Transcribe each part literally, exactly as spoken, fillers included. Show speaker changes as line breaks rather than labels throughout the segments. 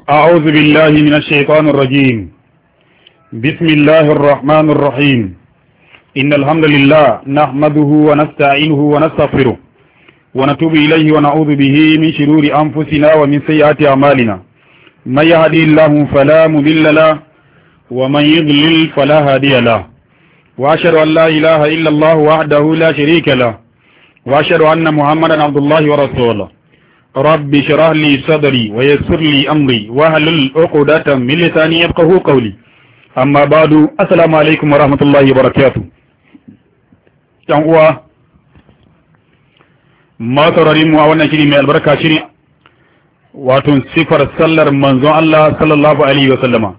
أعوذ بالله من الشيطان الرجيم. بسم الله الرحمن الرحيم. إن الحمد لله نحمده ونستعينه ونستغفره ونتوب إليه ونعوذ به من شرور أنفسنا ومن سيئات أعمالنا. من يهدي الله فلا مضل له ومن يضلل فلا هادي له. وأشهد أن لا إله إلا الله وحده لا شريك له. وأشهد أن محمدا عبد الله ورسوله. رب اشرح لي صدري ويسر لي أمري واحلل عقدة من لساني يفقهوا قولي. أما بعد السلام عليكم ورحمة الله وبركاته. yan uwa ma saurarin mu a wannan shiri mai albarka shiri wato sifar sallar manzon Allah sallallahu alaihi wa sallama,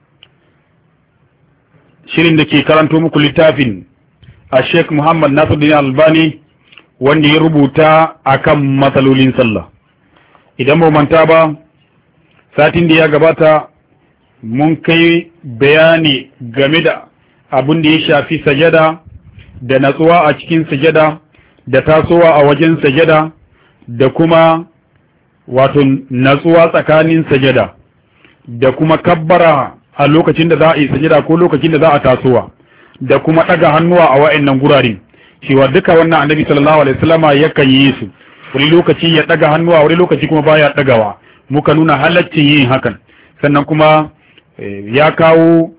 shirin da ke karanto muku littafin a Sheikh Muhammad Nasiruddin Albani wanda ya rubuta akan matsalolin sallah. Idan ba manta ba, satin da ya gabata mun kai bayani game da abin da ya shafi sajada da natsuwa a cikin sajada da tasowa a wajen sajada da kuma wato natsuwa tsakanin sajada da kuma kabbara a lokacin da za a yi sajada ko lokacin da za a tasowa da kuma daga hannuwa a wa'annan gurarin, cewa duka wannan annabi sallallahu alaihi wasallama yakan yi su, wani lokaci ya daga hannuwa wani lokaci kuma baya dagawa, muka nuna halaccin yin hakan. Sannan kuma ya kawo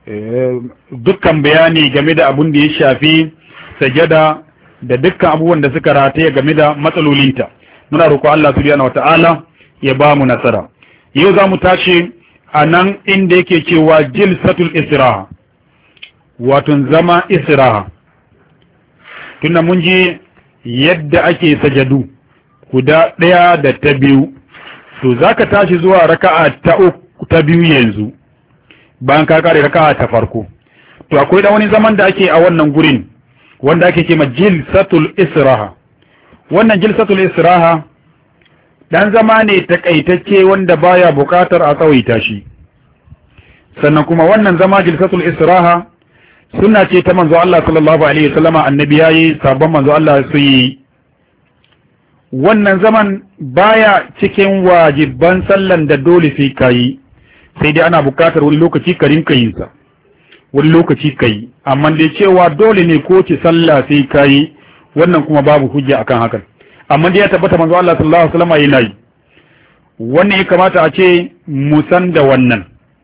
dukkan bayani game da abun da ya shafi sajada da dukkan abubuwan da suka rataye game da matsalolinta. Muna roƙo Allah subhanahu wata'ala ya ba mu nasara. Yau za mu tashi a nan inda yake cewa jilsatul istiraha, wato zama istiraha. Tunda mun ji yadda ake sajadu guda ɗaya da ta biyu, to za ka tashi zuwa raka'a ta uku ta biyu yanzu bayan ka kare raka'a ta farko. To akwai da wani zaman da ake a wannan gurin wanda ake ce ma jilsatul istiraha. Wannan jilsatul istiraha dan zama ne takaitacce wanda baya bukatar a tsawaita shi. Sannan kuma wannan zama jilsatul istiraha sunna ce ta manzo Allah sallallahu alaihi wasallama, annabi yayi, sabon manzo Allah su yi. Wannan zaman baya cikin wajiban sallan da dole sai kai, sai dai ana bukatar wani lokaci ka rinka yin sa, wani lokaci kai, amma dai cewa dole ne ko ci sallah sai kai, wannan kuma babu hujja akan hakan. Amma dai ya tabbata manzo Allah sallallahu alaihi wasallama yana yi. Wannan ya kamata a ce mu san da wannan.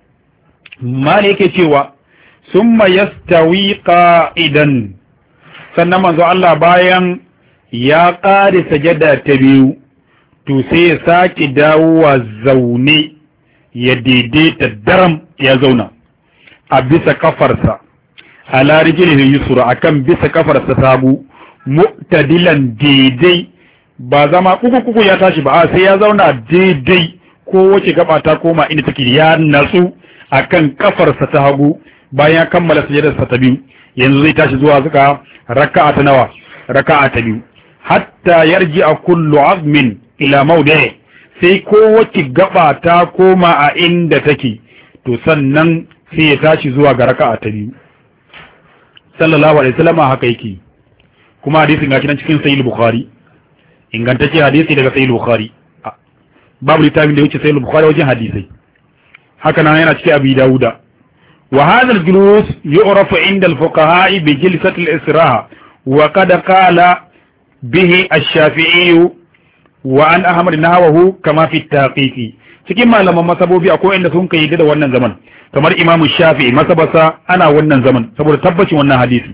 Mali yake cewa summa yastawi qa'idan, sannan manzo Allah bayan ya ƙare sajada ta biyu to sai ya sake dawowa zaune ya daidaita daram ya zauna a bisa kafarsa ala rijlihi yusra, akan bisa kafarsa sabu mu'tadilan daidai, ba zama kuku kuku ya tashi ba, sai ya zauna daidai ko wace gaba ta koma inda take, ya natsu akan kafarsa ta hagu. Bayan ya kammala sajadarsa ta biyu yanzu zai tashi zuwa zuka raka'a ta nawa, raka'a ta biyu, hatta yarji a kullu azmin ila mawdi'i, sai kowace gaba ta koma a inda take, to sannan sai ya tashi zuwa ga raka'a ta biyu. Sallallahu alaihi wasallam haka yake. Kuma hadisin ga kinan cikin sahih bukhari, ingantacce hadisi daga sahih bukhari, babu littafin da yake sahih bukhari wajen hadisai. Haka nan yana cikin abi dauda. وهذا الجلوس يعرف عند الفقهاء بجلسة الاستراحة، وقد قال به الشافعي وعن أحمد نحوه كما في التحقيق. cikin malaman masabobi akwai inda sun kai da wannan zaman, kamar Imam Shafi'i masabasa ana wannan zaman saboda tabbacin wannan hadisi.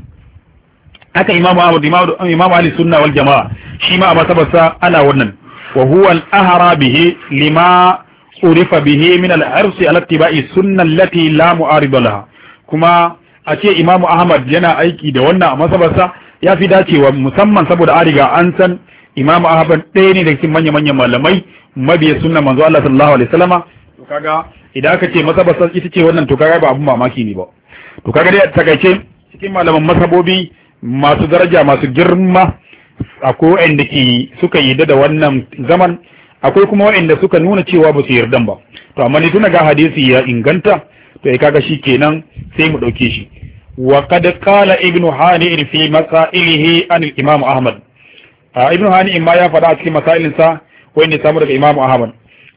Haka Imam Ahmad, Imam Ali Sunna wal Jama'a shi ma a masabasa ana wannan. Wa huwa al-ahra bihi lima urifa bihi min al-hirsi ala ittiba'i sunna allati la mu'arida laha. Kuma a ce Imam Ahmad yana aiki da wannan a masabarsa ya fi dacewa, musamman saboda an riga an san Imam Ahmad ɗaya ne daga cikin manya manyan malamai mabiya sunna manzo Allah sallallahu alaihi wasallama. To kaga idan aka ce masabarsa ita ce wannan, to kaga ba abun mamaki ne ba. To kaga dai takaice cikin malaman masabobi masu daraja masu girma akwai wanda ke suka yi da wannan zaman, akwai kuma waɗanda suka nuna cewa ba su yarda ba. To amma ni tuna ga hadisi ya inganta, to ai kaga shi kenan sai mu dauke shi. Wa qad qala ibnu hani fi masailihi an al-imam ahmad. Ibnu hani ma ya faɗa a cikin masailin sa wanda ya samu daga imam ahmad,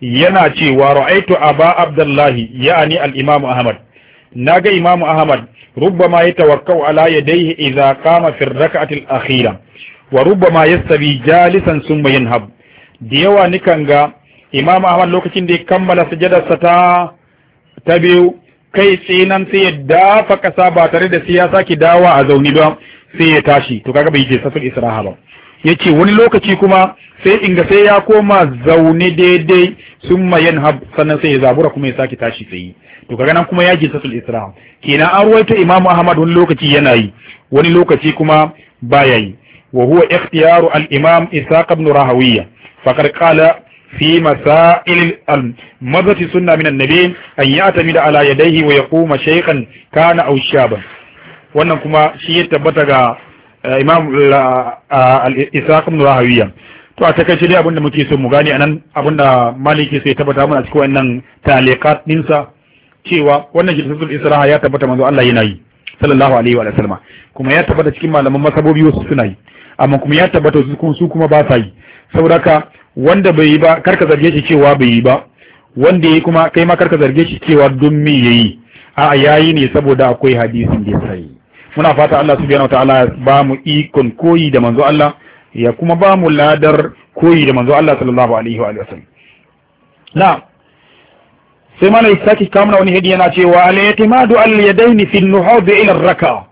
yana cewa ra'aitu aba abdullahi ya'ani al-imam ahmad naga imam ahmad rubbama yatawakkau ala yadayhi idza qama fi ar-rak'ati al-akhira wa rubbama yastabi jalisan thumma yanhab da yawa nikan ga imam ahmad lokacin da ya kammala sujadarsa ta ta biyu kai tsinan sai ya dafa kasa ba tare da sai ya saki dawa a zauni ba sai ya tashi to kaga bai je sasul israha ba yace wani lokaci kuma sai inga sai ya koma zaune daidai summa yanhab sannan sai ya zabura kuma ya saki tashi sai to kaga nan kuma ya je sasul israha kenan an ruwaito imamu ahmad wani lokaci yana yi wani lokaci kuma baya yi wa huwa ikhtiyaru al-imam isaq ibn rahawiyya faqad qala في مسائل المضة سنة من النبي أن يعتمد على يديه ويقوم شيخا كان أو شابا wannan kuma shi ya tabbata ga imam al-isaq ibn rahawiyya to a takaice dai abinda muke so mu gane anan abinda maliki sai tabbata mana cikin wannan taliqat dinsa cewa wannan jilsatul israha ya tabbata manzo Allah yana yi sallallahu alaihi wa sallam kuma ya tabbata cikin malaman masabobi wasu suna yi amma kuma ya tabbata su kuma ba sa yi saboda haka wanda bai yi ba karka zarge shi cewa bai yi ba wanda yayi kuma kai ma karka zarge shi cewa don me yayi a yayi ne saboda akwai hadisin da sai muna fata Allah subhanahu wataala ba mu ikon koyi da manzo Allah ya kuma ba mu ladar koyi da manzo Allah sallallahu alaihi wa sallam na sai malai saki kamar wani hadi yana cewa al-i'timadu al-yadayn fi an-nuhud ila ar-raka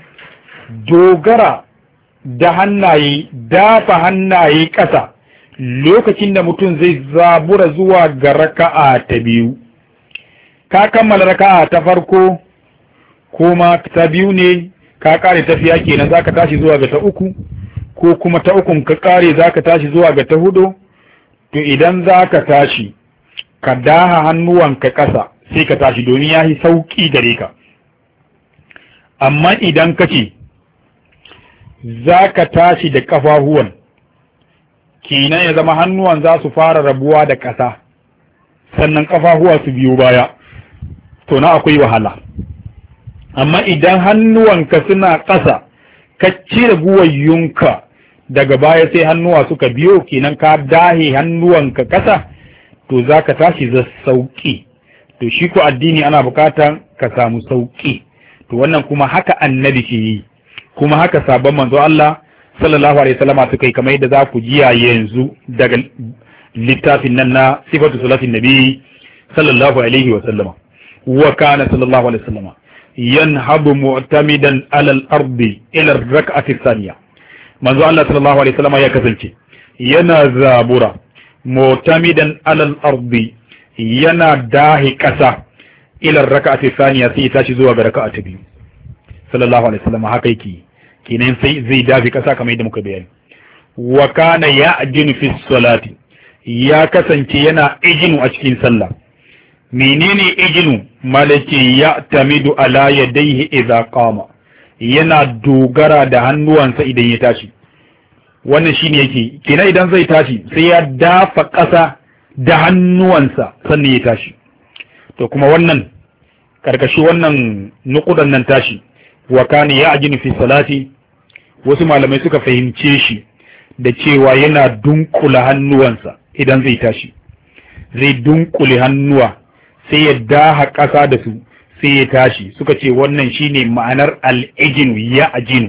dogara da hannaye dafa hannaye kasa lokacin da mutum zai zabura zuwa ga raka'a ta biyu ka kammala raka'a ta farko kuma ta biyu ne ka kare tafiya kenan zaka tashi zuwa ga ta uku ko kuma ta ukun ka kare zaka tashi zuwa ga ta hudu to idan zaka tashi ka daha hannuwanka kasa sai ka tashi domin yayi sauki gare ka amma idan kace zaka tashi da kafahuwan kenan ya zama hannuwan za su fara rabuwa da ƙasa sannan kafahuwa su biyo baya to na akwai wahala amma idan hannuwanka suna ƙasa ka cire guwayyunka daga baya sai hannuwa suka biyo kenan ka dahe hannuwanka ƙasa to za ka tashi za sauƙi to shi ko addini ana buƙatan ka samu sauƙi to wannan kuma haka annabi ke yi kuma haka sabon manzo Allah sallallahu alaihi wasallama suka yi kamar yadda za ku jiya yanzu daga littafin nan na sifatu salatin nabi sallallahu alaihi wasallama wa kana sallallahu alaihi wasallama yanhabu mu'tamidan ala al-ardi ila ar-rak'ati ath-thaniya manzo Allah sallallahu alaihi wasallama ya kasance yana zabura mu'tamidan ala al-ardi yana dahi kasa ila ar-rak'ati ath-thaniya sai tashi zuwa ga raka'a ta biyu sallallahu alaihi wasallama haka yake kenan sai zai dafi kasa kamar yadda muka bayani wa kana ya'jinu fi salati ya kasance yana ijinu a cikin sallah menene ijinu malaki ya tamidu ala yadayhi idza qama yana dogara da hannuwansa idan ya tashi wannan shine yake kenan idan zai tashi sai ya dafa kasa da hannuwansa sannan ya tashi to kuma wannan karkashi wannan nukudan nan tashi wa kana ya'jinu fi salati wasu malamai suka fahimce shi da cewa yana dunkula hannuwansa idan zai tashi zai dunkule hannuwa sai ya daha ƙasa da su sai ya tashi suka ce wannan shine ma'anar al-ijnu ya ajinu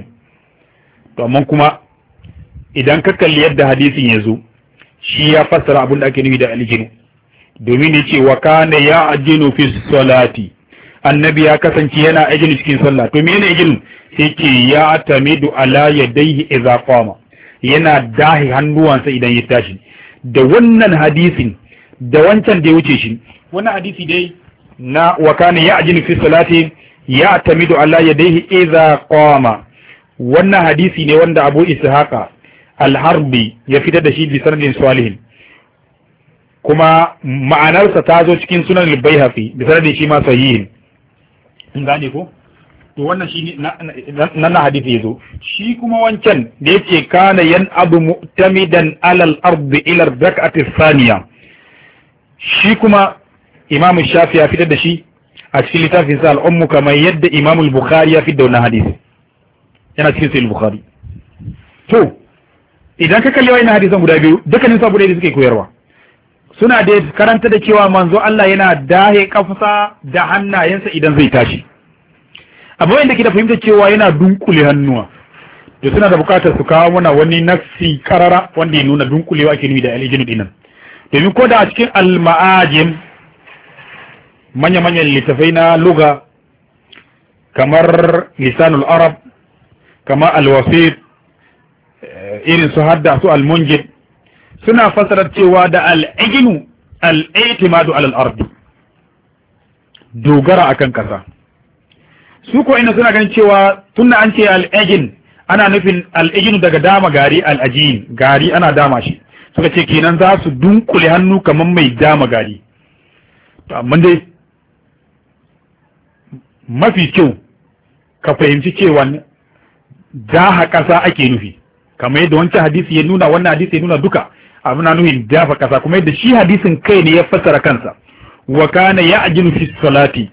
to amma kuma idan ka kalli yadda hadisin ya zo shi ya fassara abin da ake nufi da al-ijnu domin ya ce wa kana ya ajinu fi salati annabi ya kasance yana ajinu cikin sallah to menene ajinu sai ce ya tamidu ala yadayhi idza qama yana dahi hannuwansa idan ya tashi da wannan hadisin da wancan da ya wuce shi wannan hadisi dai na wa kana ya'jinu fi salati ya tamidu ala yadayhi idza qama wannan hadisi ne wanda Abu Ishaqa al-Harbi ya fitar da shi bi sanadin salihin kuma ma'anarsa ta zo cikin sunan al-Baihaqi bi sanadin shi ma sahihin in gane ko to wannan shi nan na hadisi yazo shi kuma wancan da yake kana yan abu mu'tamidan alal ardi ila rak'ati thaniya shi kuma Imam Shafi ya fitar da shi a cikin littafin sa al-Ummu kamar yadda Imam al-Bukhari ya fitar da wannan hadisi yana cikin sahih al-Bukhari to idan ka kalli wannan hadisan guda biyu dukkanin su guda da suke koyarwa suna da karanta da cewa manzo Allah yana dahe kafsa da hannayensa idan zai tashi amma wanda ke da fahimta cewa yana dunkule hannuwa to suna da bukatar su kawo mana wani nafsi karara wanda ya nuna dunkulewa ake nufi da alijinu dinan domin ko da a cikin al-ma'ajim manya-manyan littafai na luga kamar lisanul arab kamar al-wasit irin su hadda su al-munjid suna fasarar cewa da al-ijnu al-i'timadu ala al-ardi dogara akan kasa su ko ina suna ganin cewa tunda an ce al-ijn ana nufin al-ijnu daga dama gari al-ajin gari ana dama shi suka ce kenan za su dunkule hannu kamar mai dama gari amma dai mafi kyau ka fahimci cewa daha ƙasa ake nufi kamar yadda wancan hadisi ya nuna wannan hadisi ya nuna duka abu na nufin dafa ƙasa kuma yadda shi hadisin kai ne ya fassara kansa wa kana ya'jinu fi salati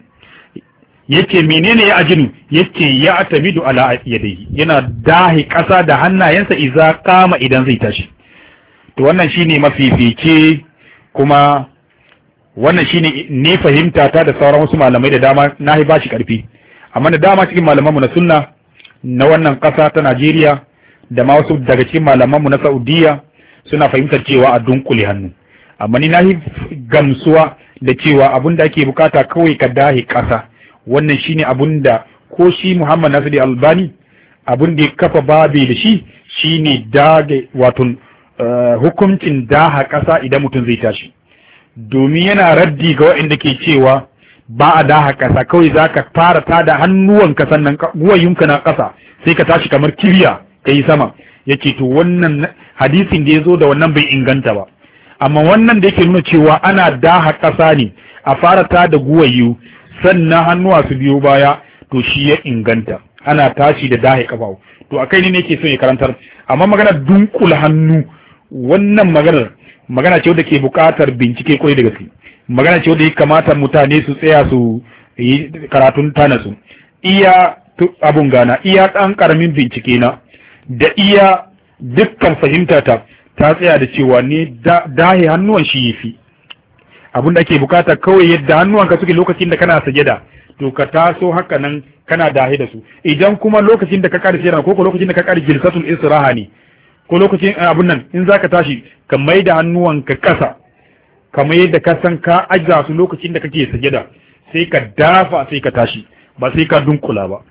yace menene ya'jinu yace ya atamidu ala yadayhi yana dahi ƙasa da hannayensa idza qama idan zai tashi to wannan shine mafifice kuma wannan shine ne fahimta ta da sauran wasu malamai da dama nahi bashi karfi amma da dama cikin malamanmu na sunna na wannan ƙasa ta Najeriya da ma wasu daga cikin malamanmu na Saudiya suna fahimtar cewa a dunkule hannu amma ni nahi gamsuwa da cewa abin da ake bukata kawai ka dahi ƙasa wannan shine abin da ko shi Muhammad Nasiru Albani abin da ya kafa babe da shi shine dage wato hukuncin daha ƙasa idan mutum zai tashi domin yana raddi ga waɗanda ke cewa ba a daha ƙasa kawai za ka fara tada hannuwanka sannan guwayunka na ƙasa sai ka tashi kamar kiriya ka yi sama ya ce to wannan hadisin da ya zo da wannan bai inganta ba amma wannan da yake nuna cewa ana daha ƙasa ne a fara tada guwayu sannan hannuwa su biyo baya to shi ya inganta ana tashi da dahe ƙafa to akai ne yake so ya karantar amma maganar dunkula hannu wannan maganar magana ce wadda ke buƙatar bincike kwarai da gaske magana ce wadda ya kamata mutane su tsaya su yi karatun tana su iya abun gana iya ɗan ƙaramin bincike na da iya dukkan fahimta ta ta tsaya da cewa ne dahe hannuwan shi yafi abin da ake bukata kawai yadda hannuwanka suke lokacin da kana sajada to ka taso haka nan kana dahe da su idan kuma lokacin da ka ƙara sajada ko ko lokacin da ka ƙara jilsatul istiraha ne ko lokacin abun nan in zaka tashi ka mai da hannuwanka ƙasa kamar yadda ka san ka ajiye su lokacin da kake sajada sai ka dafa sai ka tashi ba sai ka dunkula ba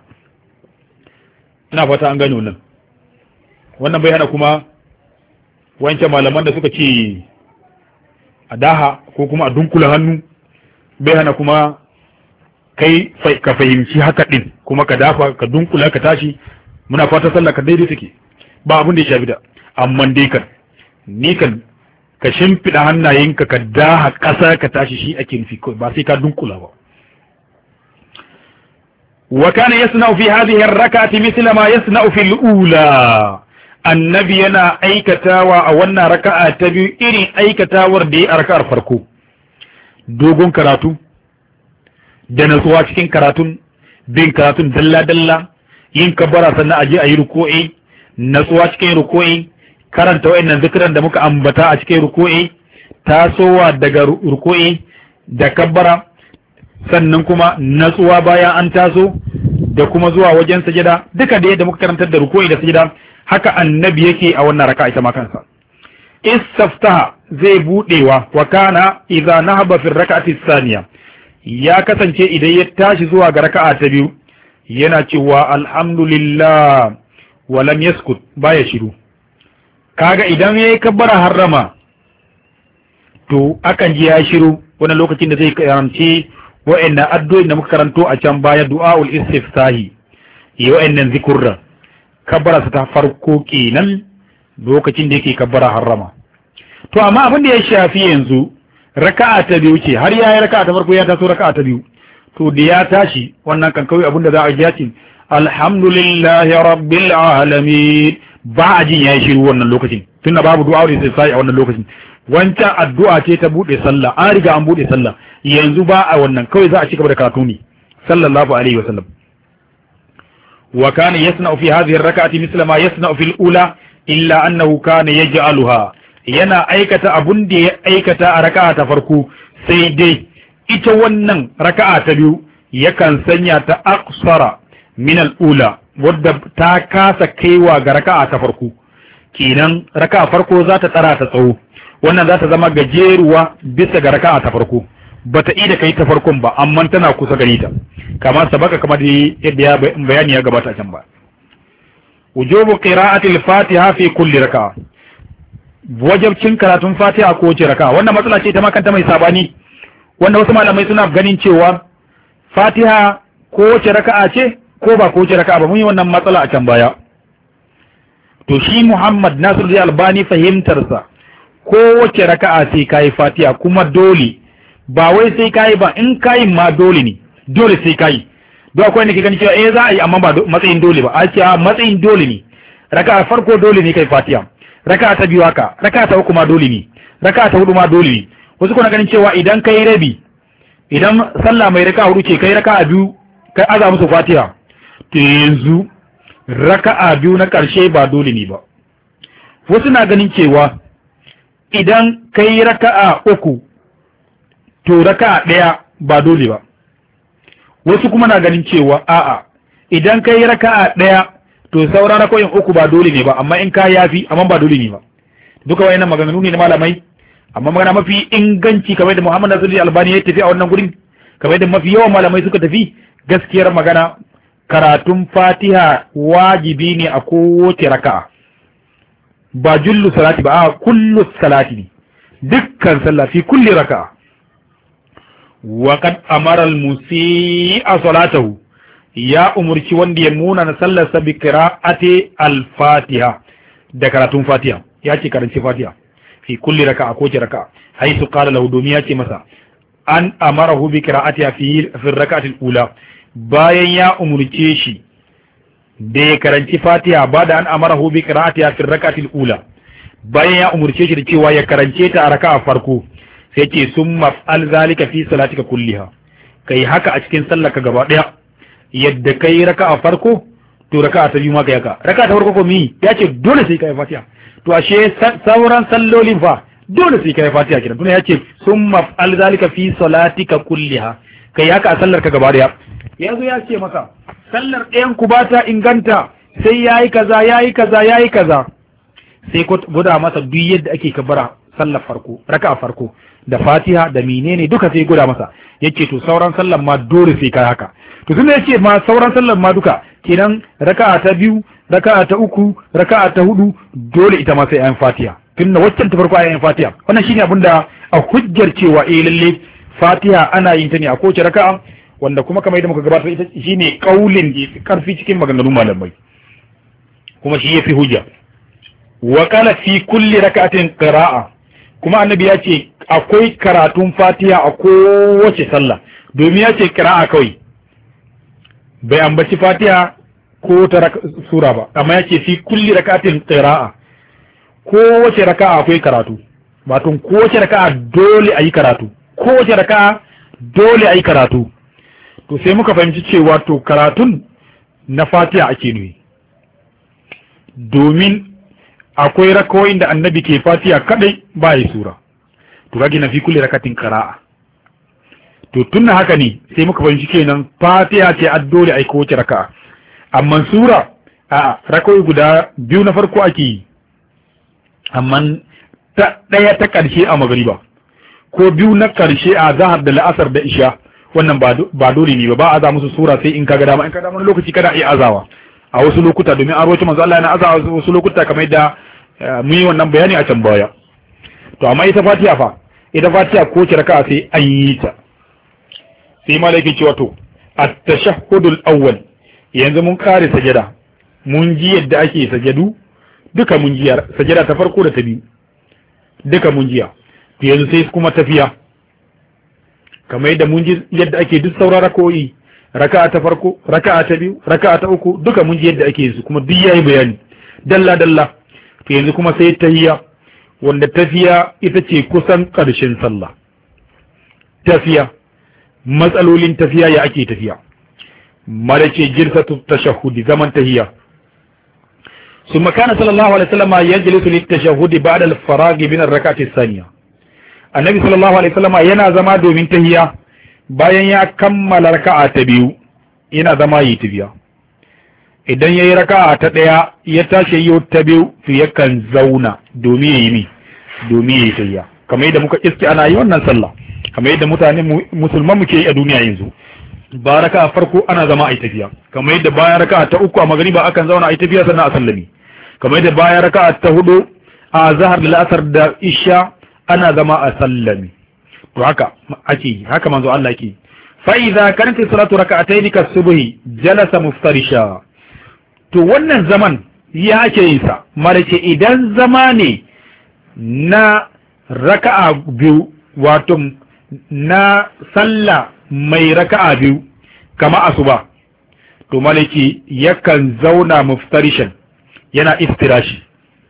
ina fata an gane wannan wannan bai hana kuma wancan malaman da suka ce a daha ko kuma a dunkula hannu bai hana kuma kai ka fahimci haka din kuma ka dafa ka dunkula ka tashi muna fata sallah ka daidai take ba abin da ya shafi da amma dai kan ni kan ka shimfiɗa hannayenka ka daha ƙasa ka tashi shi ake nufi kawai ba sai ka dunkula ba wa kana yasna'u fi hadhihi ar-rak'ati mithla ma yasna'u fi al-ula annabi yana aikatawa a wannan raka'a ta biyu irin aikatawar da ya a raka'ar farko dogon karatu da natsuwa cikin karatun bin karatun dalla dalla yin kabbara sannan aje a yi ruku'i natsuwa cikin ruku'i karanta wayannan zikiran da muka ambata a cikin ruku'i tasowa daga ruku'i da kabbara sannan kuma natsuwa bayan an taso da kuma zuwa wajen sajada duka da yadda muka karantar da ruku'i da sajada haka annabi yake a wannan raka'a ita ma kansa istaftaha zai budewa wa kana idza nahaba fi rak'ati thaniya ya kasance idan ya tashi zuwa ga raka'a ta biyu yana cewa alhamdulillah wa lam yaskut baya shiru kaga idan yayi kabbara harrama to akan ji ya shiru wannan lokacin da zai karanci wa'annan addu'o'in da muka karanto a can baya du'aul istiftahi yi wa'annan zikurra kabbara ta farko kenan lokacin da yake kabbara harrama to amma abin da ya shafi yanzu raka'a ta biyu ce har yayi raka'a ta farko ya taso raka'a ta biyu to da ya tashi wannan kan kawai abin da za a ji yace alhamdulillahi rabbil alamin ba a jin yayi shiru wannan lokacin tunda babu du'a da sai a wannan lokacin wancan addu'a ce ta bude sallah an riga an bude sallah yanzu ba a wannan kawai za a ci gaba da karatu ne sallallahu alaihi wasallam wa kana yasna'u fi hadhihi ar-rak'ati mithla ma yasna'u fi al-ula illa annahu kana yaj'aluha yana aikata abun da ya aikata a raka'a ta farko, sai dai ita wannan raka'a ta biyu yakan sanya ta aksara min al-ula wadda ta kasa kaiwa ga raka'a ta farko. Kenan raka'a farko za ta tsara ta tsawo, wannan za ta zama gajeruwa bisa ga raka'a ta farko, bata ida kai ta farkon ba amma tana kusa gare ta, kamar sabaka kamar yadda ya bayani ya gabata can ba. wujubu qira'ati al-fatiha fi kulli raka'a, wajibcin karatun fatiha ko wace raka'a. Wannan matsala ce ta makanta mai sabani, wanda wasu malamai suna ganin cewa fatiha ko wace raka'a ce ko ba ko wace raka'a ba. Mun yi wannan matsala a can baya. To shi Muhammad Nasiruddin Albani fahimtarsa ko wace raka'a ce kai fatiha kuma dole, ba wai sai kai ba, in kai ma dole ne, dole sai kai. Don akwai ne ke gani cewa eh za a yi amma ba matsayin dole ba, a ce a matsayin dole ne. Raka'a farko dole ne kai fatiha, raka'a ta biyu haka, raka'a ta uku ma dole ne, raka'a ta hudu ma dole ne. Wasu kuna ganin cewa idan kai rabi, idan sallah mai raka'a hudu ce kai raka'a biyu kai aza musu fatiha, to yanzu raka'a biyu na karshe ba dole ne ba. Wasu na ganin cewa idan kai raka'a uku to raka'a daya ba dole ba. Wasu kuma na ganin cewa a'a idan kai raka'a daya to sauran rakoyin uku ba dole ne ba, amma in ka yafi amma ba dole ne ba. Duka wayannan maganganu ne na malamai, amma magana mafi inganci kamar da Muhammad Nasiruddin Albani ya tafi a wannan gurin, kamar da mafi yawan malamai suka tafi, gaskiyar magana karatun Fatiha wajibi ne a kowace raka'a, ba jullu salati ba, a kullu salati ne, dukkan sallah fi kulli raka'a. wa qad amara al-musii'a salatahu, ya umurci wanda ya muna na sallar sa bi qira'ati al-Fatiha, da karatun Fatiha, ya ce karanci Fatiha fi kulli raka'a ko ce raka'a, haisu qala lahu, domin ya ce masa an amarahu bi qira'atiha fi fi rak'ati al-ula, bayan ya umurce shi da ya karanci Fatiha ba da an amarahu bi qira'atiha fi rak'ati al-ula, bayan ya umurce shi da cewa ya karance ta a raka'a farko, sai ce summa fa'al zalika fi salatika kulliha, kai haka a cikin sallarka gaba daya, yadda kai raka'a farko to raka'a ta biyu ma kai haka. Raka'a ta farko ko mi ya ce dole sai kai Fatiha, to ashe sauran sallolin fa dole sai kai Fatiha kidan, tunda ya ce summa fa'al zalika fi salatika kulliha, kai haka a sallarka gaba daya. Yanzu ya ce maka sallar ɗayan ku ba ta inganta sai yayi kaza yayi kaza yayi kaza, sai ko guda masa duk yadda ake kabara sallar farko, raka'a farko da Fatiha da menene duka sai guda masa, yace to sauran sallar ma dole sai kai haka. To tunda yace ma sauran sallar ma duka, kenan raka'a ta biyu, raka'a ta uku, raka'a ta hudu dole ita ma sai ayin Fatiha, tunda waccan ta farko ayin Fatiha. Wannan shine abinda a hujjar cewa eh lalle Fatiha ana yin ta ne a kowace raka'a, wanda kuma kamar yadda muka gabatar ita shine kaulin da karfi cikin maganganun malamai, kuma shi yafi hujja. Wa qala fi kulli raka'atin qira'a, kuma annabi ya ce akwai karatun Fatiha a kowace sallah, domin ya ce qira'a kawai, bai ambaci Fatiha ko ta sura ba, amma ya ce fi kulli raka'atin qira'a, kowace raka'a akwai karatu, wato kowace raka'a dole ayi karatu, kowace raka'a dole ayi karatu. To sai muka fahimci cewa to karatun na Fatiha ake nufi, domin akwai rakawoyin da annabi ke Fatiha kadai ba yi sura, to kage na fi kulli rakatin qira'a. To tunna haka ne sai muka fahimci kenan Fatiha ce addole ai kowace raka'a, amma sura a rakawoyi guda biyu na farko ake yi, amma ta daya ta karshe a magriba ko biyu na karshe a zahar da la'asar da isha, wannan ba dole ne ba, ba a za musu sura sai in kaga dama, in kaga dama lokaci kada iya azawa a wasu lokuta, domin an roce manzo Allah yana azawa wasu lokuta kamar yadda mun yi wannan bayani a can baya. To amma ita Fatiha fa, ita Fatiha ko ce raka'a sai an yi ta. Sai malaki cewa to at-tashahhudul awwal, yanzu mun kare sajada, mun ji yadda ake sajadu duka, mun ji sajada ta farko da ta biyu duka mun ji. To yanzu sai kuma tafiya, kamar yadda mun ji yadda ake duk sauran rakoyi, raka'a ta farko, raka'a ta biyu, raka'a ta uku duka mun ji yadda ake su, kuma duk yayi bayani dalla dalla. To yanzu kuma sai tahiyya, wanda tafiya ita ce kusan ƙarshen sallah. Tafiya, matsalolin tafiya ya ake tafiya, mara ce jirsatu tashahhudi, zaman tahiyya. ثم كان صلى الله عليه وسلم يجلس للتشهد بعد الفراغ من الركعة الثانية النبي صلى الله عليه وسلم yana zama domin tahiyya bayan ya kammala raka'a ta biyu yana zama yi tafiya idan yayi raka'a ta daya ya tashi yi ta biyu to yakan zauna domin yayi mi domin yayi tahiyya kamar yadda muka iske ana yi wannan sallah kamar yadda mutane musulman muke yi a duniya yanzu ba raka'a farko ana zama a yi tafiya kamar yadda bayan raka'a ta uku a magriba akan zauna a yi tafiya sannan a sallami kamar yadda bayan raka'a ta hudu a zahar da la'asar da isha ana zama a sallami to haka ake haka manzo Allah yake fa idza kanat salatu rak'atayn ka subhi jalasa muftarisha to wannan zaman ya ake yin sa marace idan zama ne na raka'a biyu wato na sallah mai raka'a biyu kama asuba to malaki yakan zauna muftarishan yana iftirashi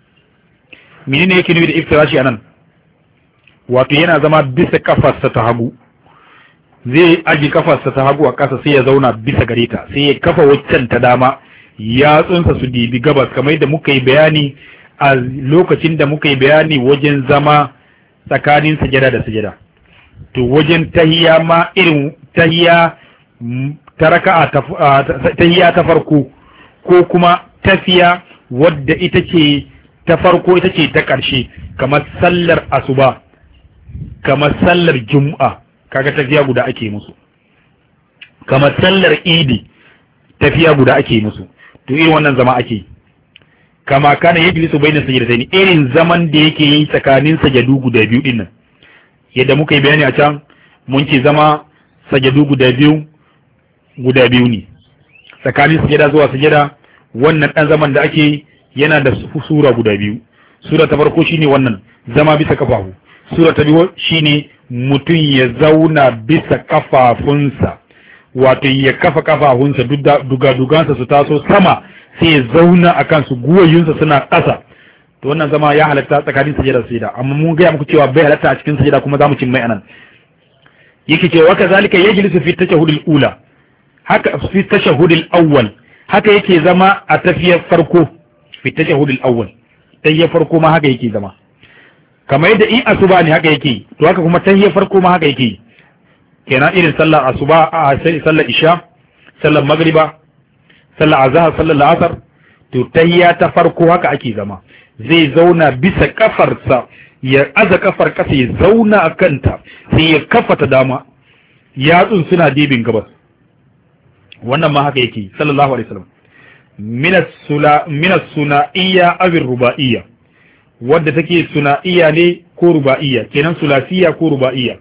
menene yake nufi da iftirashi anan wato yana zama bisa kafarsa ta hagu zai aji kafarsa ta hagu a ƙasa sai ya zauna bisa gare ta sai ya kafa waccan ta dama yatsunsa su dibi gabas kamar yadda muka yi bayani a lokacin da muka yi bayani wajen zama tsakanin sajada da sajada to wajen tahiya ma irin tahiya ta raka'a tahiya ta farko ko kuma tafiya wadda ita ce ta farko ita ce ta ƙarshe kamar sallar asuba kamar sallar jumu'a kaga tafiya guda ake musu kamar sallar idi tafiya guda ake musu to irin wannan zama ake kama kana yajlisu baina sajdatayn irin zaman da yake yi tsakanin sajadu guda biyu dinnan yadda muka yi bayani a can mun ce zama sajadu guda biyu guda biyu ne tsakanin sajada zuwa sajada wannan dan zaman da ake yana da sura guda biyu sura ta farko shine wannan zama bisa kafafu sura ta biyu shine mutum ya zauna bisa kafafunsa wato ya kafa kafafunsa duga dugansa su taso sama sai ya zauna akan su guwayunsa suna ƙasa to wannan zama ya halatta tsakanin sajada da sajada amma mun ga muku cewa bai halatta a cikin sajada kuma zamu cin mai anan yake cewa kazalika yajlisu fi tashahhudil ula haka fi tashahhudil awwal haka yake zama a tafiyar farko fi tashahhudil awwal tahiyyar farko ma haka yake zama kamar yadda in asuba ne haka yake to haka kuma tahiyyar farko ma haka yake kenan irin sallar asuba a sallar isha sallar magriba sallar azhar sallar la'asar to tahiyya ta farko haka ake zama zai zauna bisa kafarsa ya aza kafar kasa ya zauna a kanta sai ya kafa ta dama yatsun suna dibin gabas wannan ma haka yake sallallahu alaihi wasallam min as-suna'iyya aw ar-ruba'iyya wadda take suna'iyya ne ko ruba'iyya kenan sulasiya ko ruba'iyya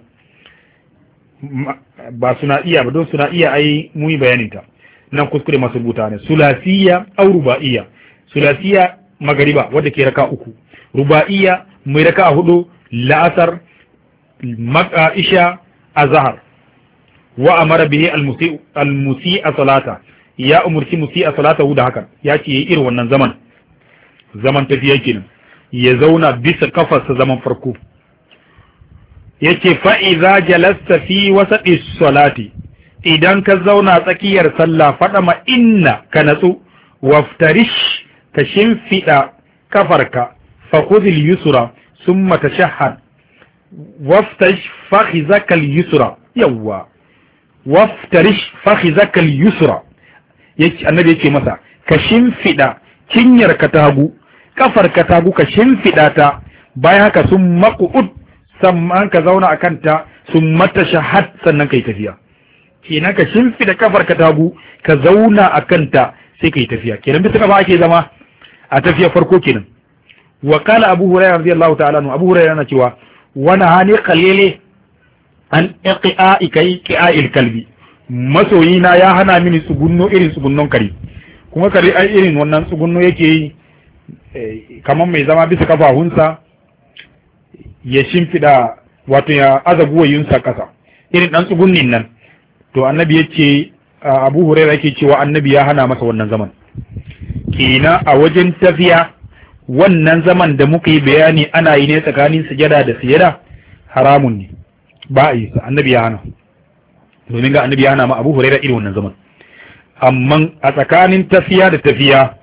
ba suna'iyya ba don suna'iyya ai mun yi bayanin ta nan kuskure masu rubuta ne sulasiya aw ruba'iyya sulasiya magariba wadda ke raka uku ruba'iyya mai raka hudu la'asar isha azhar wa amara bihi al-musi al-musi'a salata ya umurci musi'a salata da hakan ya ce yayi irin wannan zaman zaman tafiya kenan ya zauna bisa kafarsa zaman farko yace fa idza jalasta fi wasati salati idan ka zauna tsakiyar sallah fada ma inna ka natsu waftarish ka shimfida kafarka fa khudhil yusra thumma tashahhad waftarish fakhizaka al-yusra yawa waftarish fakhizaka al-yusra yake annabi yake masa ka shimfida cinyar ka tagu kafar ka tagu ka shimfida ta bayan haka sun maqud sannan ka zauna akan ta sun mata shahad sannan kai tafiya kenan ka shimfida kafar ka tagu ka zauna akan ta sai kai tafiya kenan bisa kafa ake zama a tafiya farko kenan wa qala abu hurairah radiyallahu ta'ala anhu abu hurairah yana cewa wana hani qalili an iqa'i kai qa'il kalbi masoyina ya hana mini tsugunno irin tsugunnon kare kuma kare ai irin wannan tsugunno yake yi kamar mai zama bisa kafahunsa ya shimfida wato ya aza guwayunsa kasa irin dan tsugunnin nan to annabi yace Abu Hurairah yake cewa annabi ya hana masa wannan zaman kina a wajen tafiya wannan zaman da muka yi bayani ana yi ne tsakanin sujada da sujada haramun ne ba a yi annabi ya hana domin ga annabi ya hana ma Abu Hurairah irin wannan zaman amma a tsakanin tafiya da tafiya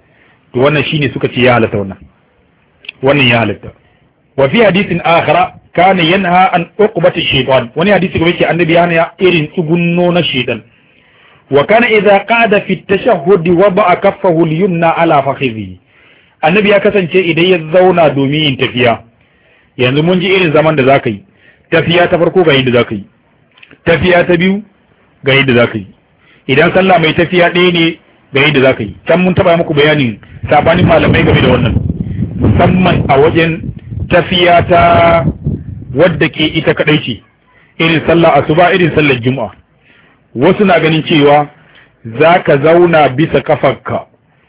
to wannan shine suka ce ya halatta wannan wannan ya halatta wa fi hadithin akhara kana yanha an uqbati shaytan wani hadisi kuma yake annabi ya hana irin tsugunno na shaytan wa kana idza qada fi at-tashahhud wada'a kaffahu al-yumna ala fakhidhi annabi ya kasance idan ya zauna domin yin tafiya yanzu mun ji irin zaman da zaka yi tafiya ta farko ga yadda zaka yi tafiya ta biyu ga yadda zaka yi idan sallah mai tafiya ɗaya ne ga yadda zaka yi can mun taba muku bayanin sabanin malamai game da wannan musamman a wajen tafiya ta wadda ke ita kadai ce irin sallah asuba irin sallar juma'a wasu na ganin cewa zaka zauna bisa kafarka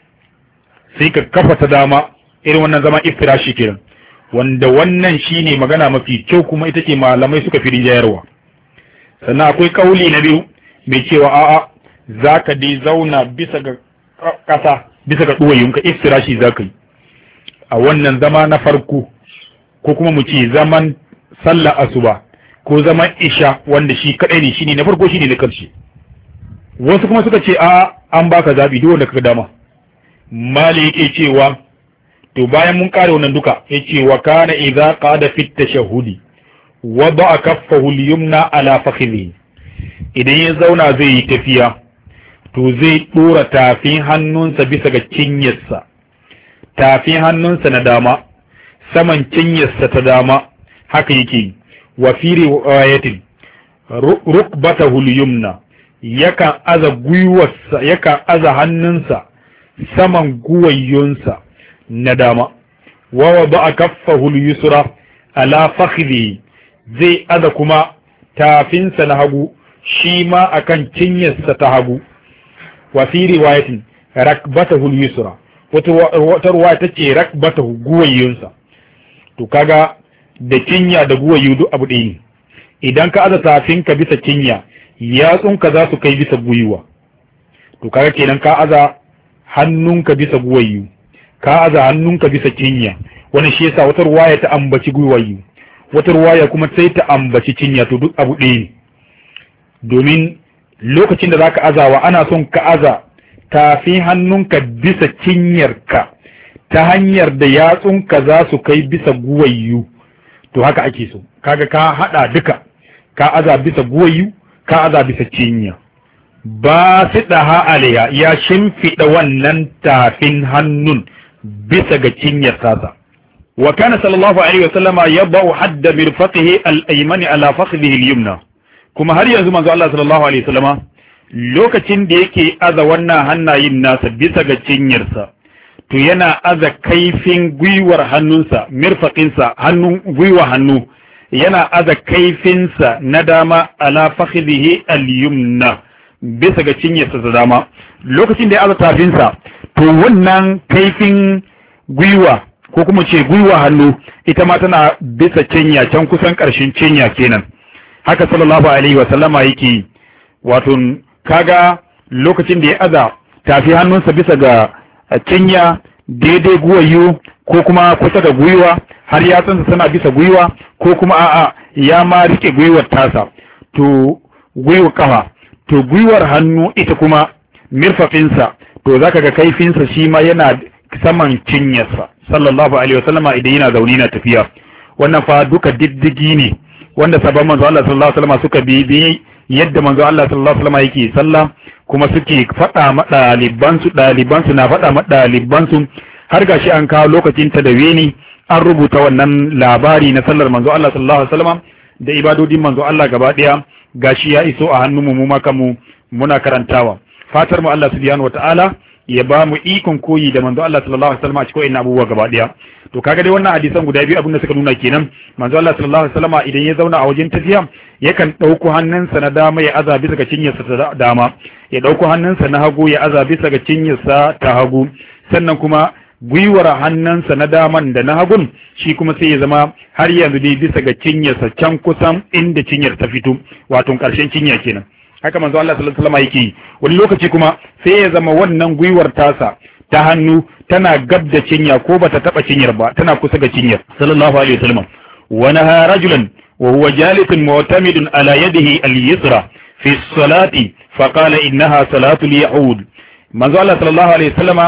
sai ka kafa ta dama irin wannan zaman iftirashi kenan wanda wannan shine magana mafi kyau kuma ita ce malamai suka fi rinjayarwa sannan akwai kauli na biyu mai cewa a'a zaka dai zauna bisa ga kasa bisa ga duwayunka iftirashi zaka yi a wannan zama na farko ko kuma mu ce zaman sallar asuba ko zaman isha wanda shi kadai ne shine na farko shine na karshe wasu kuma suka ce a an baka zabi duk wanda kaga dama mali yake cewa to bayan mun kare wannan duka yace wa kana idza qada fi tashahhudi wada'a kaffahu al-yumna ala fakhidhi idan ya zauna zai yi tafiya to zai dora tafin hannunsa bisa ga cinyarsa tafin hannunsa na dama saman cinyarsa ta dama haka yake wa fi riwayatin rukbatahu al-yumna yakan aza gwiwarsa yakan aza hannunsa saman guwayyunsa na dama wa wada'a kaffahu al-yusra ala fakhidhi zai aza kuma tafinsa na hagu shi ma akan cinyarsa ta hagu wa fi riwayatin rakbatahu al-yusra wata ruwa tace rakbatahu guwayyunsa to kaga da cinya da guwayyu duk abu ɗaya ne idan ka aza tafinka bisa cinya yatsunka za su kai bisa gwiwa to kaga kenan ka aza hannunka bisa guwayyu ka aza hannunka bisa cinya wani shi yasa wata ruwaya ta ambaci guwayyu wata ruwaya kuma sai ta ambaci cinya to duk abu ɗaya ne domin lokacin da zaka azawa ana son ka aza tafin hannunka bisa cinyarka ta hanyar da yatsunka za su kai bisa guwayyu to haka ake so kaga ka hada duka ka aza bisa guwayyu ka aza bisa cinya ba su daha alaiya ya shimfiɗa wannan tafin hannun bisa ga cinyar tasa wa kana sallallahu alaihi wasallama yadau hadda mirfatihi al-aymani ala fakhdihi al-yumna kuma har yanzu manzo Allah sallallahu alaihi wasallama lokacin da yake aza wannan hannayin nasa bisa ga cinyarsa to yana aza kaifin gwiwar hannunsa mirfaqinsa hannun gwiwa hannu yana aza kaifinsa na dama ala fakhdihi al-yumna bisa ga cinyarsa da dama lokacin da ya aza tafinsa to wannan kaifin gwiwa ko kuma ce gwiwa hannu ita ma tana bisa cinya can kusan ƙarshen cinya kenan haka sallallahu alaihi wa sallama yake wato kaga lokacin da ya aza tafi hannunsa bisa ga cinya daidai guwayu ko kuma kusa da gwiwa har yatsunsa tana bisa gwiwa ko kuma a'a ya ma rike gwiwar tasa to gwiwar kafa to gwiwar hannu ita kuma mirfafinsa to zaka ga kaifinsa shi ma yana saman cinyarsa sallallahu alaihi wasallama idan yana zaune na tafiya wannan fa duka diddigi ne wanda sabon manzo Allah sallallahu alaihi wasallama suka bi bi yadda manzo Allah sallallahu alaihi wasallama yake sallah kuma suke faɗa ma ɗaliban su ɗaliban su na faɗa ma ɗaliban su har gashi an kawo lokacin tadawini an rubuta wannan labari na sallar manzo Allah sallallahu alaihi wasallama da ibadodin manzo Allah gaba daya gashi ya iso a hannun mu maka mu muna karantawa fatar mu Allah subhanahu wataala ya ba mu ikon koyi da manzo Allah sallallahu alaihi wasallam a cikin abubuwa gaba daya to kaga dai wannan hadisan guda biyu abin da suka nuna kenan manzo Allah sallallahu alaihi wasallam idan ya zauna a wajen tafiya yakan dauko hannunsa na dama ya aza bisa ga cinyarsa ta dama ya dauko hannunsa na hagu ya aza bisa ga cinyarsa ta hagu sannan kuma gwiwar hannunsa na daman da na hagun shi kuma sai ya zama har yanzu dai bisa ga cinyarsa can kusan inda cinyar ta fito wato karshen cinya kenan haka manzo Allah sallallahu alaihi wasallam yake wani lokaci kuma sai ya zama wannan gwiwar tasa ta hannu tana gab da cinya ko bata taba cinyar ba tana kusa ga cinyar sallallahu alaihi wasallam wa naha rajulan wa huwa jalisun mu'tamidun ala yadihi al-yusra fi as-salati fa qala innaha salatu al-yahud manzo Allah sallallahu alaihi wasallam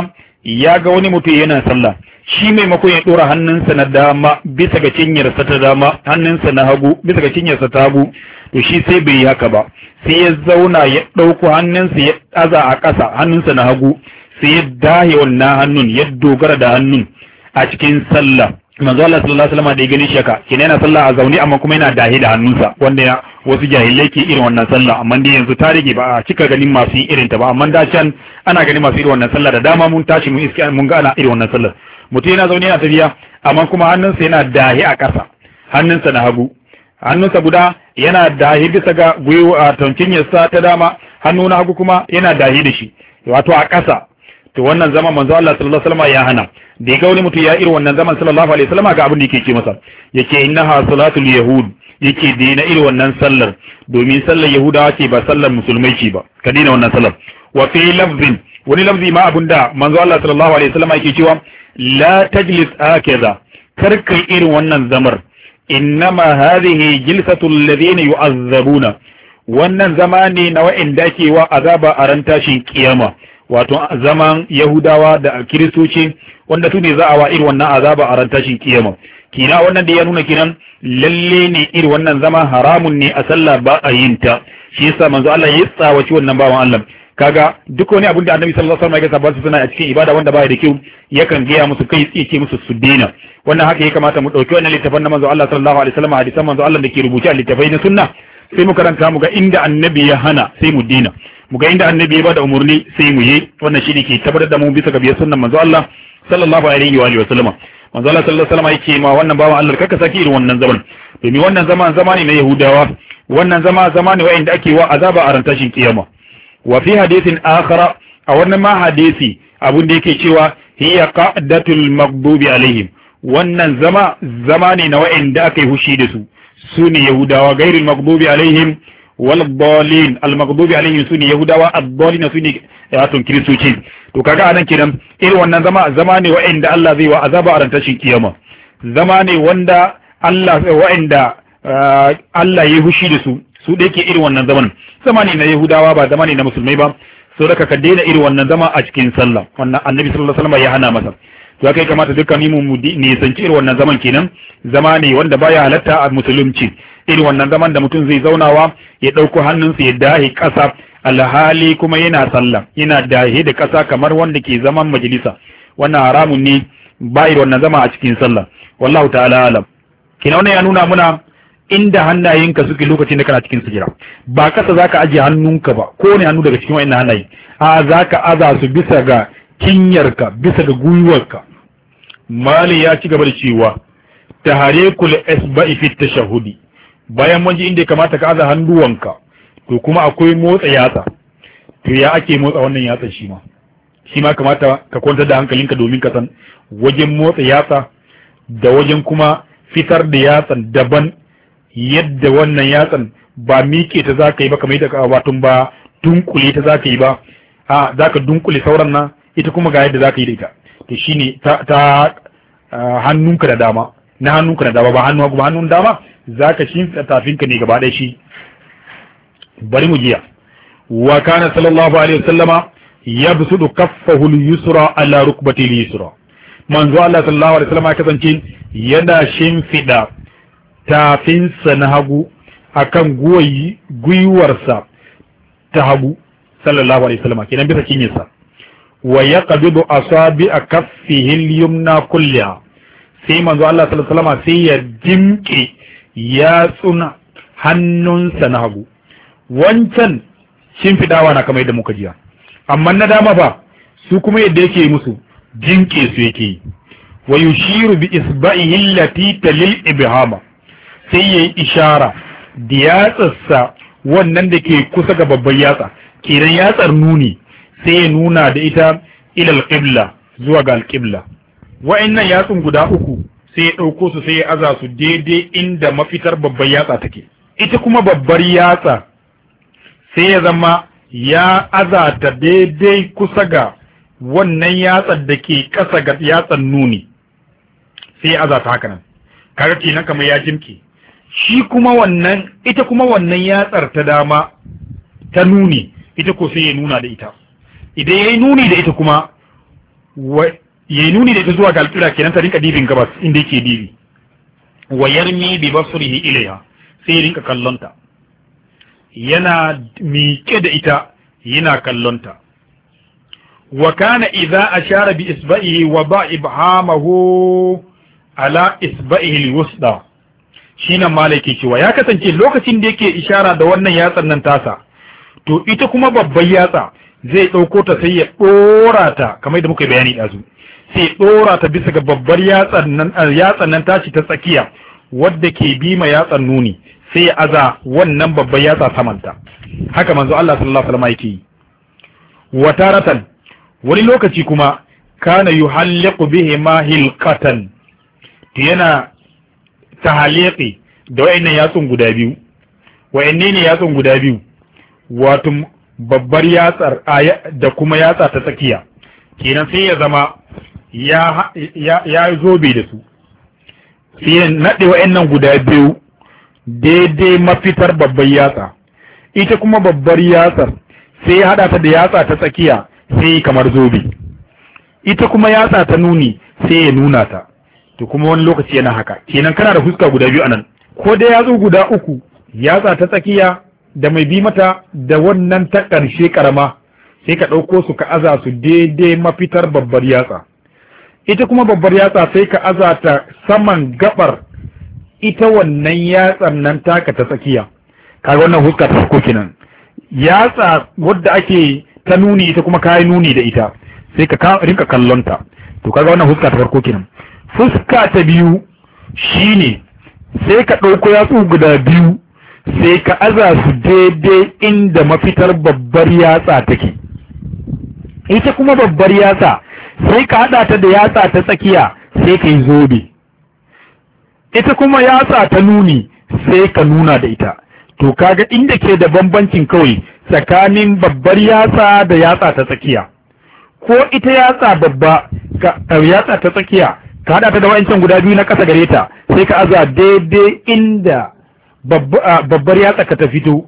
ya ga wani mutum yana sallah shi maimakon ya dora hannunsa na dama bisa ga cinyarsa ta dama hannunsa na hagu bisa ga cinyarsa ta hagu to shi sai bai yi haka ba sai ya zauna ya ɗauko hannunsa ya ɗaza a ƙasa hannunsa na hagu sai ya dahe wannan hannun ya dogara da hannun a cikin sallah manzo Allah sallallahu alaihi wasallam da ya gani shi haka kina yana sallah a zaune amma kuma yana dahe da hannunsa wanda ya wasu jahilai ke irin wannan sallah amma dai yanzu ta rage ba a cika ganin masu yin irin ta ba amma da can ana ganin masu irin wannan sallah da dama mun tashi mun iske mun ga ana irin wannan sallah mutum yana zaune yana tafiya amma kuma hannunsa yana dahe a ƙasa hannunsa na hagu hannunsa guda yana dahi bisa ga gwiwa a tonkinyarsa ta dama hannu na hagu kuma yana dahi da shi wato a ƙasa to wannan zaman manzo Allah sallallahu alaihi wasallam ya hana da ga wani mutum ya irin wannan zaman sallallahu alaihi wasallam ga abin da yake ce masa yake innaha salatul yahud yake daina irin wannan sallar domin sallar yahudawa ce ba sallar musulmai ce ba ka daina wannan sallar wa fi lafzin wani lafzi ma abunda manzo Allah sallallahu alaihi wasallam yake cewa la tajlis hakaza kar kai irin wannan zamar innama hadhihi jilsatul ladina yu'azzabuna wannan zama ne na wa'inda ke wa azaba a ran tashin kiyama wato zaman yahudawa da kiristoci wanda su ne za a wa irin wannan azaba a ran tashin kiyama kina wannan da ya nuna kinan lalle ne irin wannan zama haramun ne a sallah ba a yin ta shi yasa manzo Allah ya tsawaci wannan bawan Allah kaga duk wani abin da Annabi sallallahu alaihi wasallam ya saba su suna a cikin ibada wanda baya da kyau yakan gaya musu kai tsaye ce musu su daina wannan haka ya kamata mu dauki wannan littafin na manzo Allah sallallahu alaihi wasallam hadisan manzo Allah da ke rubuce a littafai na sunna sai mu karanta mu ga inda Annabi ya hana sai mu daina mu ga inda Annabi ya bada umurni sai mu yi wannan shi ne ke tabbatar da mu bisa ga biyar sunnan manzo Allah sallallahu alaihi wa alihi wasallam manzo Allah sallallahu alaihi wasallam yake ma wannan bawan Allah kaka saki irin wannan zaman domin wannan zaman zamani na Yahudawa wannan zama zamani wa'inda ake wa azaba a ran tashin kiyama wa fi hadithin akhara a wannan ma hadisi abun da yake cewa hiya qa'datul maghdubi alaihim wannan zama zama ne na wa'inda aka yi hushi da su sune yahudawa gairil maghdubi alaihim wal dallin al maghdubi alaihim sune yahudawa ad-dallin sune yatun kristoci to kaga anan kenan irin wannan zama zama ne wa'inda Allah zai wa azaba a ran tashin kiyama zama ne wanda Allah wa'inda Allah ya yi hushi da su su da yake irin wannan zaman zama ne na Yahudawa ba zama ne na musulmai ba so da ka daina irin wannan zama a cikin sallah wannan annabi sallallahu alaihi wasallam ya hana masa to kai kamata dukkan mu mu ne sanci irin wannan zaman kenan zama ne wanda baya halatta a musulunci irin wannan zaman da mutum zai zaunawa ya dauko hannunsa ya dahi kasa alhali kuma yana sallah yana dahi da kasa kamar wanda ke zaman majalisa wannan haramun ne ba irin wannan zama a cikin sallah wallahu ta'ala alam kina wannan ya nuna muna inda hannayenka suke lokacin da kana cikin sujira ba kasa zaka aje hannunka ba ko ne hannu daga cikin wannan hannaye a zaka aza su bisa ga kinyarka bisa ga gwiwarka mali ya ci gaba da cewa taharikul isba'i fi tashahhudi bayan mun ji inda kamata ka aza hannuwanka to kuma akwai motsa yatsa to ya ake motsa wannan yatsa shi ma shi ma kamata ka kwantar da hankalinka domin ka san wajen motsa yatsa da wajen kuma fitar da yatsan daban yadda wannan yatsan ba miƙe ta za ka yi ba kamar yadda wato ba dunkule ta za ka yi ba a za ka dunkule sauran nan ita kuma ga yadda za ka yi da ita to shine ta, ta hannunka da dama na hannunka da dama ba hannu ba hannun dama za ka shi tafinka ne gaba ɗaya shi bari mu jiya wa kana sallallahu alaihi wasallama yabsudu kaffahu al-yusra ala rukbati al-yusra manzo Allah sallallahu alaihi wasallama kasance yana shimfida tafinsa na hagu akan gwiwarsa ta hagu sallallahu alaihi wasallam kenan bisa cinyarsa wa yaqbidu asabi kaffihi al-yumna kulliha sai manzo Allah sallallahu alaihi wasallam sai ya jimke yatsun hannunsa na hagu wancan shimfidawa na kamar yadda muka jiya amma na dama fa su kuma yadda yake musu jinke su yake wa yushiru bi isba'ihi allati talil ibhama sai yayi ishara da yatsarsa wannan da ke kusa ga babban yatsa kenan yatsar nuni sai ya nuna da ita ilal qibla zuwa ga alqibla wa'annan yatsun guda uku sai ya dauko su sai ya aza su daidai inda mafitar babban yatsa take ita kuma babbar yatsa sai ya zama ya aza ta daidai kusa ga wannan yatsar da ke kasa ga yatsar nuni sai ya aza ta haka nan kaga kenan kamar ya jimke shi kuma wannan ita kuma wannan yatsar ta dama ta nuni ita ko sai ya nuna da ita idan yayi nuni da ita kuma wa yayi nuni da ita zuwa ga alƙibla kenan ta rinka dibin gabas inda yake dibi wa yarmi bi basrihi ilaiha sai rinka kallonta yana miƙe da ita yana kallonta wa kana idza ashara bi isba'ihi wa ba ibhamahu ala isba'ihi alwusda shine malaki cewa ya kasance lokacin da yake ishara da wannan yatsan nan tasa to ita kuma babban yatsa zai dauko ta sai ya dora ta kamar da muka bayani dazu sai dora ta bisa ga babbar yatsan nan yatsan nan tashi ta tsakiya wadda ke bi ma yatsan nuni sai ya aza wannan babbar yatsa samanta haka manzo Allah sallallahu alaihi wasallam yake wa taratan wani lokaci kuma kana yuhalliqu bihi ma hilqatan yana tahaliqi da wayannan yatsun guda biyu wayanne ne yatsun guda biyu wato babbar yatsar da kuma yatsa ta tsakiya kenan sai ya zama ya ya, ya zobe da su sai ya nade wayannan guda biyu daidai mafitar babbar yatsa ita kuma babbar yatsar sai ya hada ta da yatsa ta tsakiya sai kamar zobe ita kuma yatsa ta nuni sai ya nuna ta to kuma wani lokaci yana haka kenan kana da fuska guda biyu anan ko da yatsu guda uku yatsa ta tsakiya da mai bi mata da wannan ta ƙarshe karama sai ka ɗauko su ka aza su daidai mafitar babbar yatsa ita kuma babbar yatsa sai ka aza ta saman gabar ita wannan yatsan nan taka ta tsakiya kaga wannan fuska ta farko kenan yatsa wadda ake ta nuni ita kuma kayi nuni da ita sai ka rinka kallonta to kaga wannan fuska ta farko kenan fuska ta biyu shine sai ka ɗauko yatsu guda biyu sai ka aza su daidai inda mafitar babbar yatsa take ita kuma babbar yatsa sai ka haɗa ta da yatsa ta tsakiya sai ka yi zobe ita kuma yatsa ta nuni sai ka nuna da ita to kaga inda ke da bambancin kawai tsakanin babbar yatsa da yatsa ta tsakiya ko ita yatsa babba ka yatsa ta tsakiya ka hada ta da wayancan guda biyu na kasa gare ta sai ka aza daidai inda babbar yatsa ka ta fito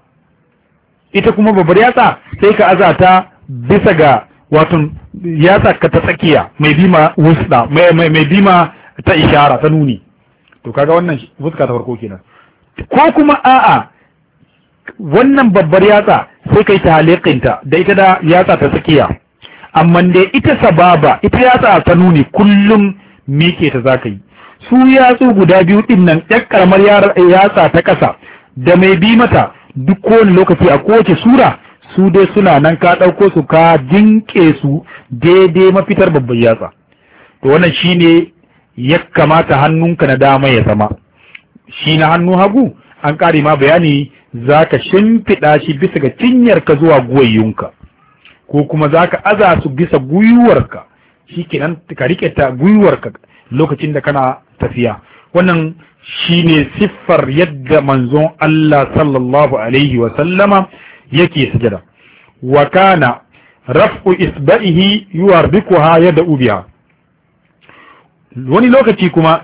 ita kuma babbar yatsa sai ka aza ta bisa ga wato yatsa ka ta tsakiya mai bima wusda mai mai bima ta ishara ta nuni to kaga wannan fuska ta farko kenan ko kuma a'a wannan babbar yatsa sai kai ta halikinta da ita da yatsa ta tsakiya amma dai ita sababa ita yatsa ta nuni kullum mike ta zaka yi su yatsu guda biyu din nan ɗan karamar yatsa ta ƙasa da mai bi mata duk kowane lokaci a kowace sura su dai suna nan ka ɗauko su ka jinke su daidai mafitar babbar yatsa to wannan shine ya kamata hannunka na dama ya zama shi na hannu hagu an ƙare ma bayani za ka shimfiɗa shi bisa ga cinyarka zuwa guwayyunka ko kuma za ka aza su bisa gwiwarka shi kenan ka riƙe ta gwiwarka lokacin da kana tafiya wannan shi ne siffar yadda manzon Allah sallallahu alaihi wa sallama yake sujada wa kana raf'u isba'ihi yuwarbikuha yad'u biha wani lokaci kuma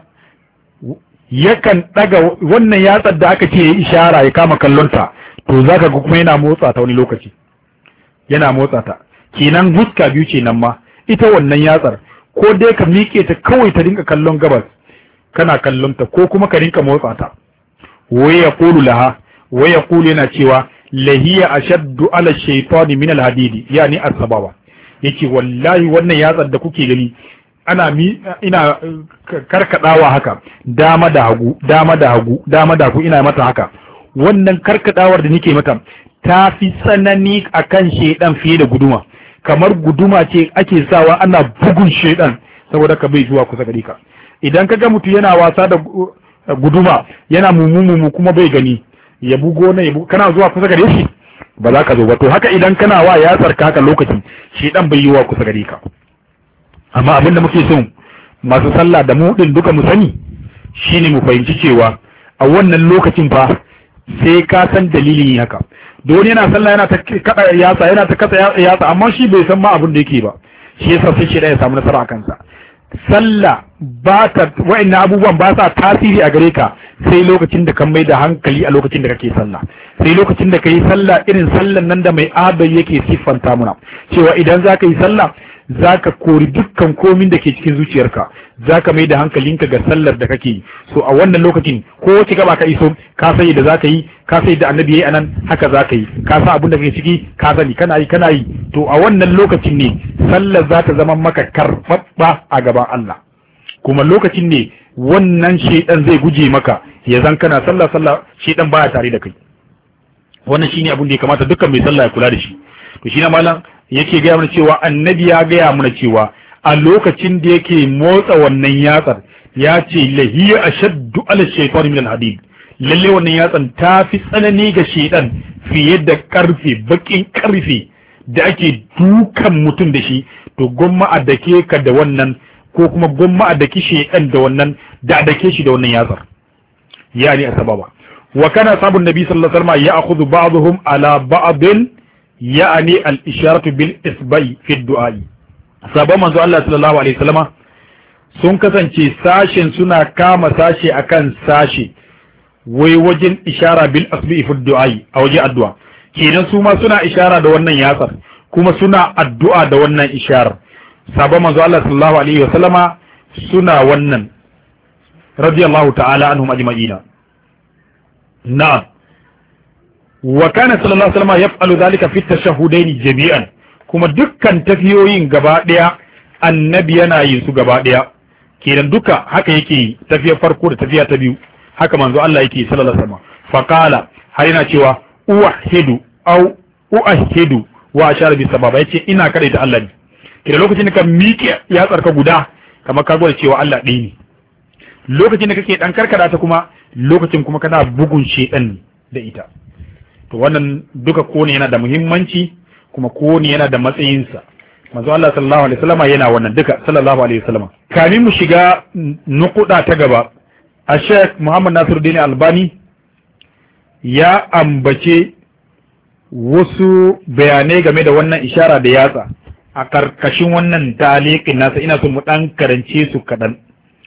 yakan daga wannan yatsar da aka ce ya ishara ya kama kallonta to zaka ga kuma yana motsa ta wani lokaci yana motsa ta kenan huska biyu ce nan ma ita wannan yatsar ko dai ka miƙe ta kawai ta dinka kallon gabas kana kallonta ko kuma ka dinka motsa ta wai ya qulu laha wai ya qulu yana cewa lahiya ashaddu ala shaytani min alhadidi yani as-sababa yake wallahi wannan yatsar da kuke gani ana mi ina karkadawa haka dama da hagu dama da hagu dama da hagu ina mata haka wannan karkadawar da nake mata ta fi tsanani akan shedan fiye da guduma kamar guduma ce ake sawa ana bugun shedan saboda ka bai zuwa kusa gare ka idan kaga mutu yana wasa da guduma yana mumumumu kuma bai gani ya bugo na ya bugo kana zuwa kusa gare shi ba za ka zo ba to haka idan kana wa ya tsarka haka lokacin shedan bai yi wa kusa gare ka amma abinda muke so masu sallah da mu din duka mu sani shine mu fahimci cewa a wannan lokacin fa sai ka san dalilin haka don yana sallah yana ta kada yatsa yana ta kasa yatsa amma shi bai san ma abin da yake ba shi yasa sai shi da ya samu nasara a kansa sallah ba ta wa'annan abubuwan ba sa tasiri a gare ka sai lokacin da kan mai da hankali a lokacin da kake sallah sai lokacin da kai sallah irin sallan nan da mai adal yake siffanta muna cewa idan za ka yi sallah zaka kori dukkan komin da ke cikin zuciyarka, zaka mai da hankalinka ga sallar da kake yi. So a wannan lokacin ko wace gaba ka iso ka sai da zaka yi, ka sai da annabi yayi anan haka zaka yi, ka san abin da kake ciki ka sani kana yi kana yi, to a wannan lokacin ne sallar za ta zama maka karbabba a gaban Allah. Kuma lokacin ne wannan shedan zai guje maka, ya zan kana sallah sallah shedan baya tare da kai. Wannan shine abin da ya kamata dukkan mai sallah ya kula da shi. To shi na malam yake gaya mana cewa annabi ya gaya mana cewa a lokacin da yake motsa wannan yatsar ya ce lahiya ashaddu ala shaytan min al-hadid, lalle wannan yatsan ta fi tsanani ga shedan fiye da karfe, bakin karfe da ake dukan mutum da shi. To gwamma a dake ka da wannan, ko kuma gwamma a daki shedan da wannan, da dake shi da wannan yatsar, yani asbaba. wa kana sabun nabi sallallahu alaihi wasallam ya'khudhu ba'dhum ala ba'd يعني الإشارة بالإصبع في الدعاء. sabon manzo Allah sallallahu alaihi wasallama sun kasance sashen suna kama sashe akan sashe wai wajen ishara bil asbi fi du'ai a waje addu'a, kenan su ma suna ishara da wannan yatsar kuma suna addu'a da wannan isharar. sabon manzo Allah sallallahu alaihi wasallama suna wannan radiyallahu ta'ala anhum ajma'ina. na'am, wa kana sallallahu alaihi wasallam yaf'alu dhalika fi tashahhudaini jami'an, kuma dukkan tafiyoyin gaba daya annabi yana yin su gaba daya, kenan duka haka yake tafiyar farko da tafiya ta biyu haka manzo Allah yake sallallahu alaihi wasallam. fa qala har yana cewa uwahidu au uahidu wa ashara bi sababa, yace ina kada da Allah ne, kenan lokacin da ka miƙe ya tsarka guda kamar ka gwada cewa Allah ɗaya ne, lokacin da kake dan karkada ta kuma lokacin kuma kana bugun shedan da ita. To wannan duka kone yana da muhimmanci kuma kone yana da matsayinsa. Manzo Allah sallallahu alaihi wasallam yana wannan duka sallallahu alaihi wasallam. Kamin mu shiga nukuda ta gaba, a Sheikh Muhammad Nasiruddin Albani ya ambace wasu bayanai game da wannan ishara da yatsa a karkashin wannan taliqin nasa, ina so mu dan karance su kadan.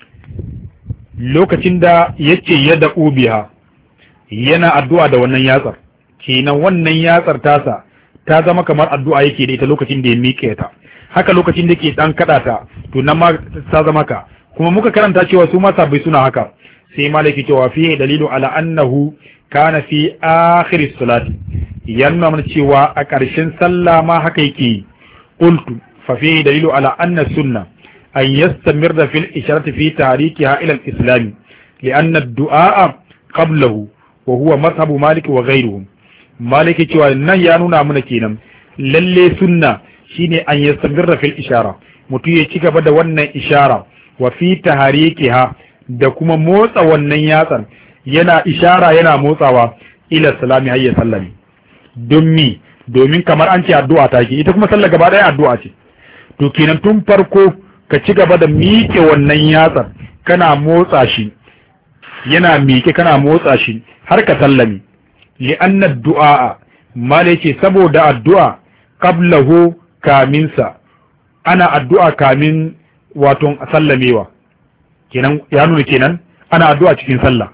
Lokacin da yace yada ubiha yana addu'a da wannan yatsar, kenan wannan yatsar tasa ta zama kamar addu'a yake da ita lokacin da ya miƙe ta, haka lokacin da ke dan kada ta to nan ma ta zama ka. Kuma muka karanta cewa su ma sabbai suna haka, sai malaki cewa fi dalilu ala annahu kana fi akhir salati, yanna mana cewa a ƙarshen sallah ma haka yake. qultu fa fi dalilu ala anna sunna an yastamirra fil isharati fi tarikiha ila al-islam li'anna ad-du'a qablahu wa huwa mazhabu malik wa ghayruhum. maliki cewa nan ya nuna mana kenan lalle sunna shine an yastamirra fil ishara, mutum ya ci gaba da wannan ishara wa fi taharikiha da kuma motsa wannan yatsan, yana ishara yana motsawa ila salami hayya sallami. don mi domin kamar an ce addu'a take, ita kuma sallar gaba daya addu'a ce. to kenan tun farko ka ci gaba da miƙe wannan yatsan kana motsa shi, yana miƙe kana motsa shi har ka sallami. li'anna ad-du'a mala ce saboda addu'a qablahu kaminsa, ana addu'a kamin wato sallamewa, kenan ya nuna kenan ana addu'a cikin sallah.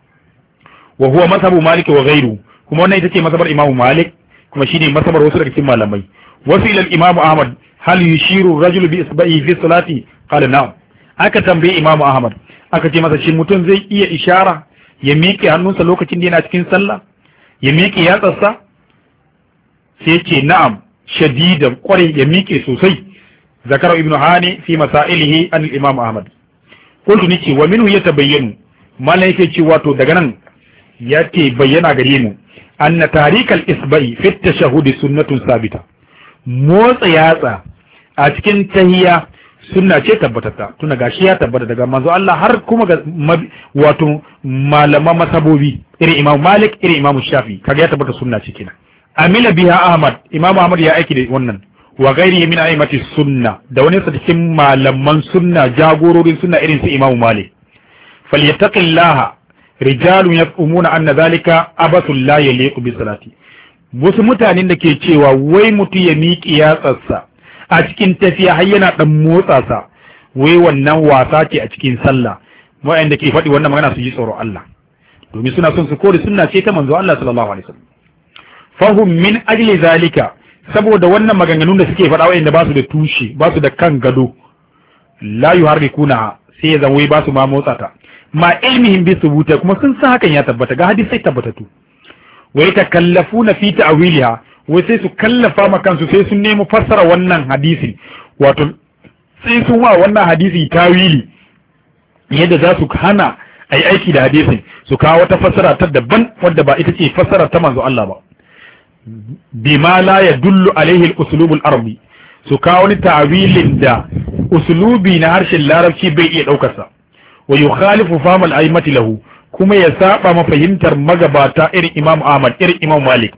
wa huwa mazhabu malik wa ghayru, kuma wannan ita ce mazhabar imam malik kuma shine mazhabar wasu daga cikin malamai. wasu ila imam ahmad hal yushiru rajulu bi isba'i fi salati, qala na'am. aka tambaye imam ahmad aka ce masa shi mutum zai iya ishara ya miƙe hannunsa lokacin da yana cikin sallah, ya miƙe yatsarsa? sai ce na'am shadidan, kwarai ya miƙe sosai. zakara ibnu hani fi masailihi an imam ahmad. kullu ni ce wa minhu yatabayyanu, mallan yake ce wato daga nan yake bayyana gare mu anna tarikal isba'i fi tashahhud sunnatun sabita, motsa yatsa a cikin tahiyya sunna ce tabbatatta, tuna gashi ya tabbata daga manzo Allah har kuma ga wato malaman masabobi irin Imam Malik irin Imam Shafi, kaga ya tabbata sunna ce kenan. amila biha Ahmad, Imam Ahmad ya aiki da wannan, wa ghairi min aimati sunna, da wani sa cikin malaman sunna jagororin sunna irin su Imam Malik. falyattaqillaha rijalun yaqumuna anna zalika abasul la yaliqu bi salati. wasu mutanen da ke cewa wai mutu ya miƙi yatsarsa a cikin tafiya har yana dan motsa sa, wai wannan wasa ce a cikin sallah. wa'anda ke faɗi wannan magana su ji tsoro Allah, domin suna son su kore sunna ce ta manzo Allah sallallahu alaihi wasallam. fahum min ajli zalika saboda wannan maganganun da suke faɗa wa'anda ba su da tushe ba su da kan gado la yuharrikuna sai ya zama wai ba su ma motsa ta ma ilmihim bi subuta kuma sun san hakan ya tabbata ga hadisi tabbatatu wai takallafuna fi ta'wiliha wai sai su kallafa ma kansu sai sun nemi fassara wannan hadisi wato sai sun wa wannan hadisi tawili yadda za su hana ai aiki da hadisin su kawo wata fassara ta daban wadda ba ita ce fassara ta manzo Allah ba bima la yadullu alaihi al-uslub al-arabi su kawo ni ta'wilin da uslubi na harshen larabci bai iya daukar sa wa yukhalifu fahm al-aimati lahu kuma ya saba mafahimtar magabata irin Imam Ahmad irin Imam Malik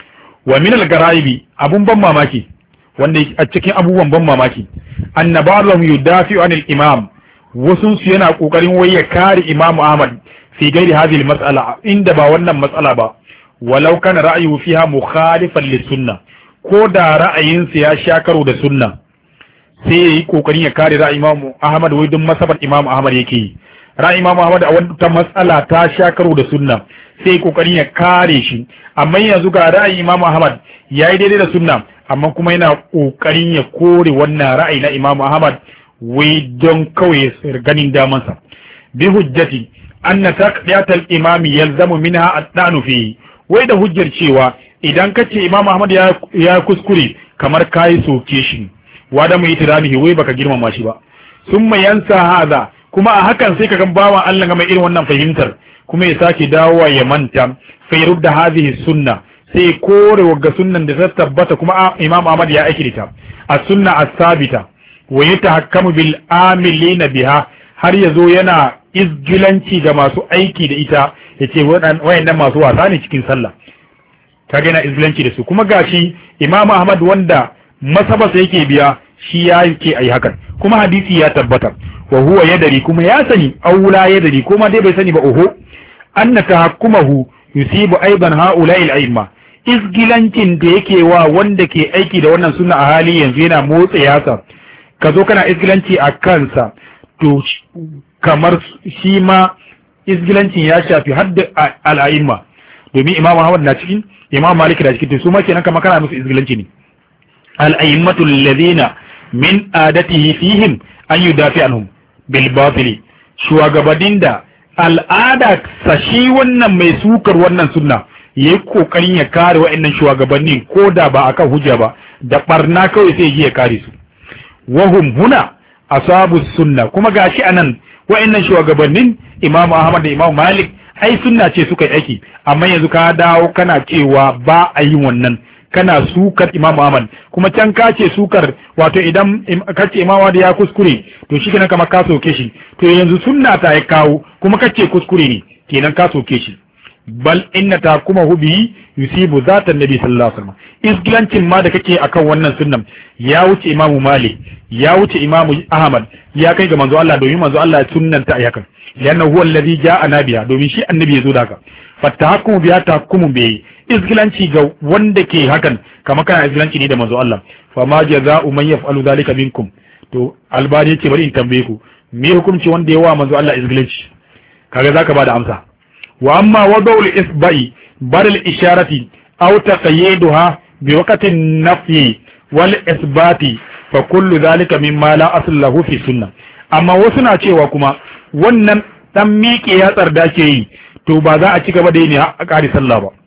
wa min al-garaibi abun ban mamaki wanda a cikin abubuwan ban mamaki annabahum yudafi'u anil imam wasun su yana kokarin wai ya kare Imam Ahmad fi gairi hadhihi al-mas'ala inda ba wannan mas'ala ba walau kana ra'ayuhu fiha mukhalifan lis-sunnah ko da ra'ayinsa ya sha karo da sunna sai yayi kokarin ya kare ra'ayin Imam Ahmad wai dun masabar Imam Ahmad yake yi ra'ayin Imam Ahmad a wata mas'ala ta sha karo da sunna sai kokarin ya kare shi amma yanzu ga ra'ayin Imam Ahmad yayi daidai da sunna amma kuma yana kokarin ya kore wannan ra'ayi na Imam Ahmad wai don kawai ganin damansa bi hujjati anna taqdiyat al-imam yalzamu minha at-ta'nu fi wai da hujjar cewa idan kace Imam Ahmad ya ya kuskure kamar kai soke shi wada mu itiramihi wai baka girmama shi ba summa yansa hada kuma a hakan sai kaga bawan Allah ga mai irin wannan fahimtar kuma ya sake dawowa ya manta fa yurda hadhihi sunna sai kore wa sunnan da ta tabbata kuma Imam Ahmad ya aiki ta as-sunna as-sabita wa yatahakkamu bil amilina biha har yazo yana izgilanci ga masu aiki da ita yace wayannan masu wasa ne cikin sallah kage yana izgilanci da su kuma gashi Imam Ahmad wanda masabasa yake biya shi ya yake ai hakan kuma hadisi ya tabbata wa huwa yadari kuma ya sani aula yadari kuma dai bai sani ba oho anna tahakkumahu yusibu aidan haula'i al-a'imma izgilancin da yake wa wanda ke aiki da wannan sunna a hali yanzu yana motsa yasa ka zo kana izgilanci a kansa to kamar shi ma izgilancin ya shafi hadda al-a'imma domin Imam Ahmad na cikin Imam Malik da cikin su ma kenan kamar kana musu izgilanci ne al-a'immatu alladhina min adatihi fihim an yudafi anhum bil batili shugabannin da al'ada sashi wannan mai sukar wannan sunna yayi kokarin ya kare wa'annan shugabanni ko da ba akan hujja ba da barna kawai sai ya kare su wahum huna asabu sunna kuma gashi anan wa'annan shugabannin Imam Ahmad da Imam Malik ai sunna ce suka yi aiki amma yanzu ka dawo kana cewa ba a yi wannan kana sukar Imam Ahmad kuma can ka ce sukar wato idan ka ce Imam Ahmad ya kuskure to shi kenan kamar ka soke shi to yanzu sunna ta ya kawo kuma ka ce kuskure ne kenan ka soke shi bal inna ta kuma hubi yusibu zatan nabi sallallahu alaihi wasallam isgilancin ma da kake akan wannan sunnan ya wuce Imam Malik ya wuce Imam Ahmad ya kai ga manzo Allah domin manzo Allah ya sunnanta ayakan lianna huwa alladhi ja'a nabiya domin shi annabi ya zo da haka fatahakkumu biya tahakkumu bi izgilanci ga wanda ke hakan kamar kana izgilanci ne da manzo Allah fa ma jazaa'u man yaf'alu dhalika minkum to albani yace bari in tambaye ku me hukunci wanda ya wa manzo Allah izgilanci kaga zaka bada amsa wa amma wada'u al-isba'i bar al-isharati aw taqayyiduha bi waqti an-nafyi wal isbati fa kullu dhalika mimma la asla lahu fi sunnah amma wasu na cewa kuma wannan dan miƙe ya tsarda ke yi to ba za a ci gaba da yi ne a ƙari sallah ba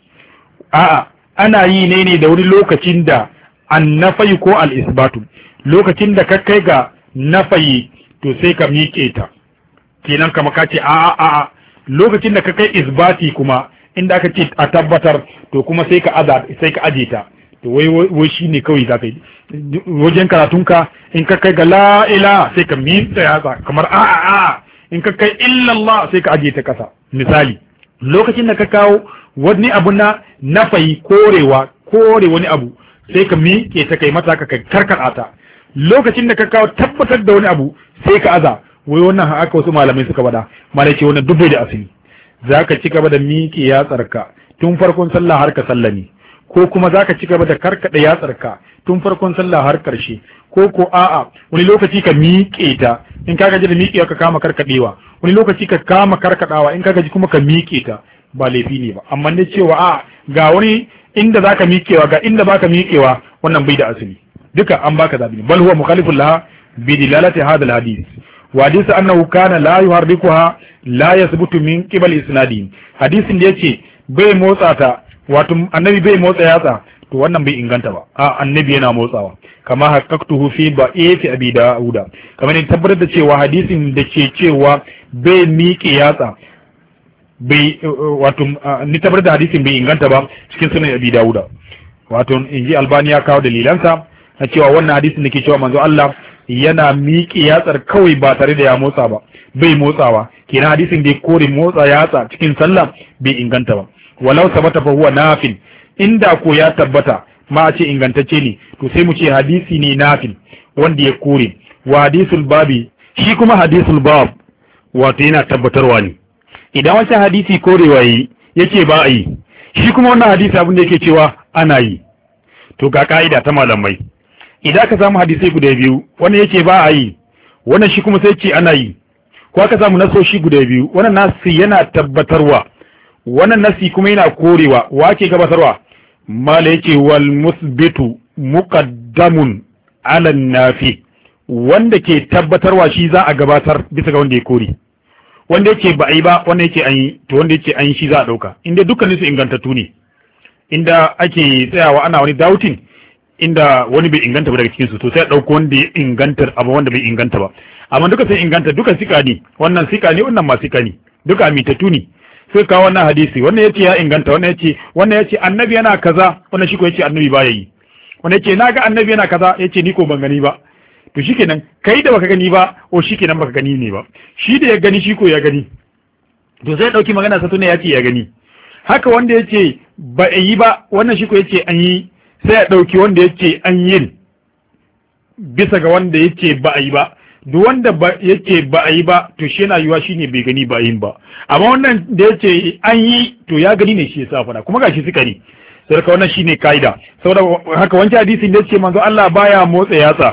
a'a ana yi ne ne da wani lokacin da annafayi ko al-isbatu lokacin da ka kai ga nafayi to sai ka miƙe ta kenan kama ka ce a'a a'a lokacin da ka kai isbati kuma inda aka ce a tabbatar to kuma sai ka aza sai ka aje ta to wai wai shine kawai za ka yi wajen karatunka in ka kai ga la ilaha sai ka miƙe yatsa kamar a'a a'a in ka kai illallah sai ka aje ta kasa misali lokacin da ka kawo wani abu na nafayi korewa kore wani abu sai ka miƙe ta kai mata ka karkada ta lokacin da ka kawo tabbatar da wani abu sai ka aza wai wannan haka wasu malamai suka bada malai ce wannan dubbe da asali zaka ci gaba da miƙe yatsarka tun farkon sallah har ka sallame ko kuma zaka ci gaba da karkada yatsarka tun farkon sallah har karshe ko ko a'a wani lokaci ka miƙe ta in ka gaji da miƙewa ka kama karkadewa wani lokaci ka kama karkadawa in ka gaji kuma ka miƙe ta ba laifi ne ba amma ne cewa a ga wani inda zaka miƙewa ga inda baka miƙewa wannan bai da asali duka an baka zabi bal huwa mukhalifun laha bi dilalati hadha al hadith wa hadith annahu kana la yuharrikuha la yathbutu min qibal isnadi hadisin da yace bai motsa ta wato annabi bai motsa yatsa to wannan bai inganta ba a annabi yana motsawa kama haqqaqtuhu fi ba'ati abi dauda kamar ne tabbatar da cewa hadisin da ke cewa bai miƙe yatsa bai wato ni tabbatar da hadisin bai inganta ba cikin sunan abi dauda wato inji albani ya kawo dalilansa na cewa wannan hadisin da ke cewa manzo Allah yana miƙe yatsar kawai ba tare da ya motsa ba bai motsawa kenan hadisin da ya kore motsa yatsa cikin sallah bai inganta ba walau sabata fa huwa nafil inda ko ya tabbata ma a ce ingantacce ne to sai mu ce hadisi ne nafil wanda ya kore wa hadisul babi shi kuma hadisul bab wato yana tabbatarwa ne idan wancan hadisi korewa yi yake ba a yi shi kuma wannan hadisi abin da yake cewa ana yi to ga ka'ida ta malamai idan ka samu hadisai guda biyu wannan yake ba a yi wannan shi kuma sai ce ana yi ko aka samu nasoshi guda biyu wannan nasi yana tabbatarwa wannan nasi kuma yana korewa wa ke gabatarwa mala yake wal musbitu muqaddamun ala nafi wanda ke tabbatarwa shi za a gabatar bisa ga wanda ya kore wanda yake ba ai ba wanda yake an yi to wanda yake an yi shi za a dauka inda dukkanin su ingantattu ne inda ake tsayawa ana wani doubting inda wani bai inganta ba daga cikin su to sai a dauko wanda ya inganta abu wanda bai inganta ba amma duka sai inganta duka sika ne wannan sika ne wannan ma sika ne duka amitattu ne sai kawo wannan hadisi wannan yace ya inganta wannan yace wannan yace annabi yana kaza wannan shi ko yace annabi baya yi wannan yace naga annabi yana kaza yace ni ko ban gani ba to shikenan kai da baka gani ba o shikenan baka gani ne ba shi da ya gani shi ko ya gani to sai dauki magana sa tuna yace ya gani haka wanda yace ba yi ba wannan shi ko yace an yi sai ya dauki wanda yace an yi bisa ga wanda yace ba a yi ba duk wanda yake ba a yi ba to shi yana yiwa shine bai gani ba yin ba amma wannan da yace an yi to ya gani ne shi yasa fara kuma gashi suka ne sai ka wannan shine kaida saboda haka wancan hadisin da yace manzo Allah baya motsa yatsa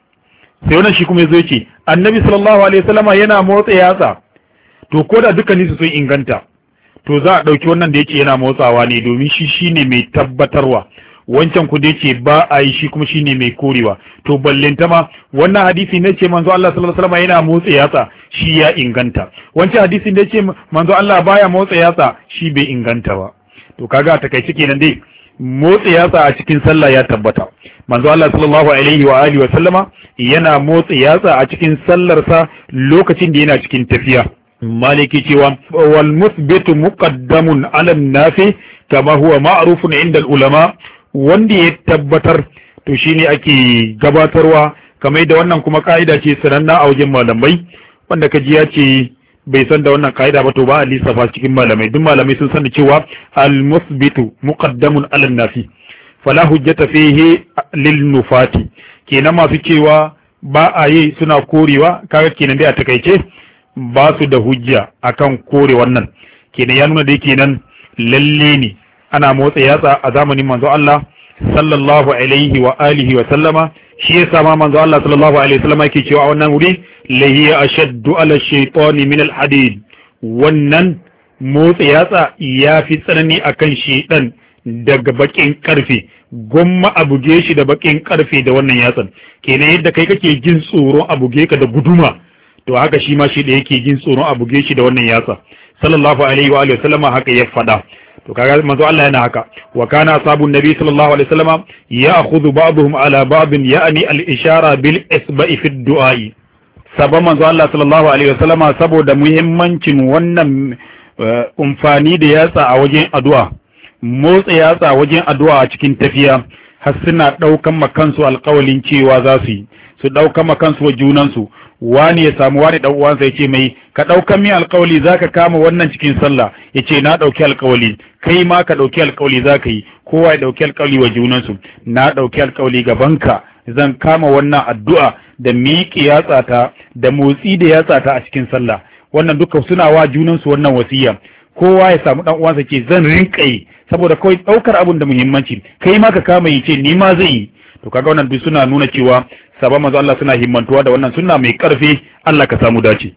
sai wannan shi kuma yazo yace annabi sallallahu alaihi wasallama yana motsa yatsa to koda dukkanin su sun inganta to za a dauki wannan da yake yana motsawa ne domin shi shine mai tabbatarwa wancan ku da yake ba a yi shi kuma shine mai korewa to ballenta ma wannan hadisi ne ce manzo Allah sallallahu alaihi wasallam yana motsa yatsa shi ya inganta wancan hadisi ne ce manzo Allah baya motsa yatsa shi bai inganta ba to kaga ta kai kenan dai motsa yatsa a cikin sallah ya tabbata manzo Allah sallallahu alaihi wa alihi wa sallama yana motsa yatsa a cikin sallar sa lokacin da yana cikin tafiya maliki cewa wal musbitu muqaddamun ala nafi kama huwa ma'rufun inda ulama wanda ya tabbatar to shine ake gabatarwa kamar da wannan kuma ka'ida ce sananna a wajen malamai wanda kaji ya ce bai san da wannan ka'ida ba to ba a lissafa cikin malamai duk malamai sun san cewa al-musbitu muqaddamun ala nafi fala hujjata fihi lil nufati kenan masu cewa ba a yi suna korewa kaga kenan dai a takaice ba su da hujja akan kore wannan kenan ya nuna dai kenan lalle ne ana motsa yatsa a zamanin manzo Allah sallallahu alaihi wa alihi wa sallama shi yasa ma manzo Allah sallallahu alaihi wa sallama yake cewa a wannan wuri lahiya ashaddu ala shaytani min al hadid wannan motsa yatsa ya fi tsanani akan shaytan daga bakin karfe gomma a buge shi da bakin karfe da wannan yatsan kenan yadda kai kake jin tsoron a buge ka da guduma to haka shi ma shi da yake jin tsoron a buge shi da wannan yatsa sallallahu alaihi wa alihi wa sallama haka ya fada to kaga manzo Allah yana haka wa kana ashabun nabi sallallahu alaihi wasallam ya'khudhu ba'dhum ala ba'd ya'ni al-ishara bil isba'i fi ad-du'a sabon manzo Allah sallallahu alaihi wasallam saboda muhimmancin wannan umfani da yatsa a wajen addu'a motsa yatsa wajen addu'a a cikin tafiya har suna daukan makansu alƙawalin cewa za su yi su daukan makansu wa junansu wani ya samu wani dan uwansa yace mai ka daukan min alƙawali zaka kama wannan cikin sallah yace na dauki alƙawali kai ma ka dauki alƙawali zaka yi kowa ya dauki alƙawali wa junansu na dauki alƙawali gabanka zan kama wannan addu'a da miƙi yatsa ta da motsi da yatsa ta a cikin sallah wannan duka suna wa junansu wannan wasiya kowa ya samu dan uwansa ce zan rinka yi saboda kawai daukar abun da muhimmanci kai ma ka kama yi ce ni ma zai yi to kaga wannan duk suna nuna cewa sabon manzo Allah suna himmantuwa da wannan sunna mai karfi Allah ka samu dace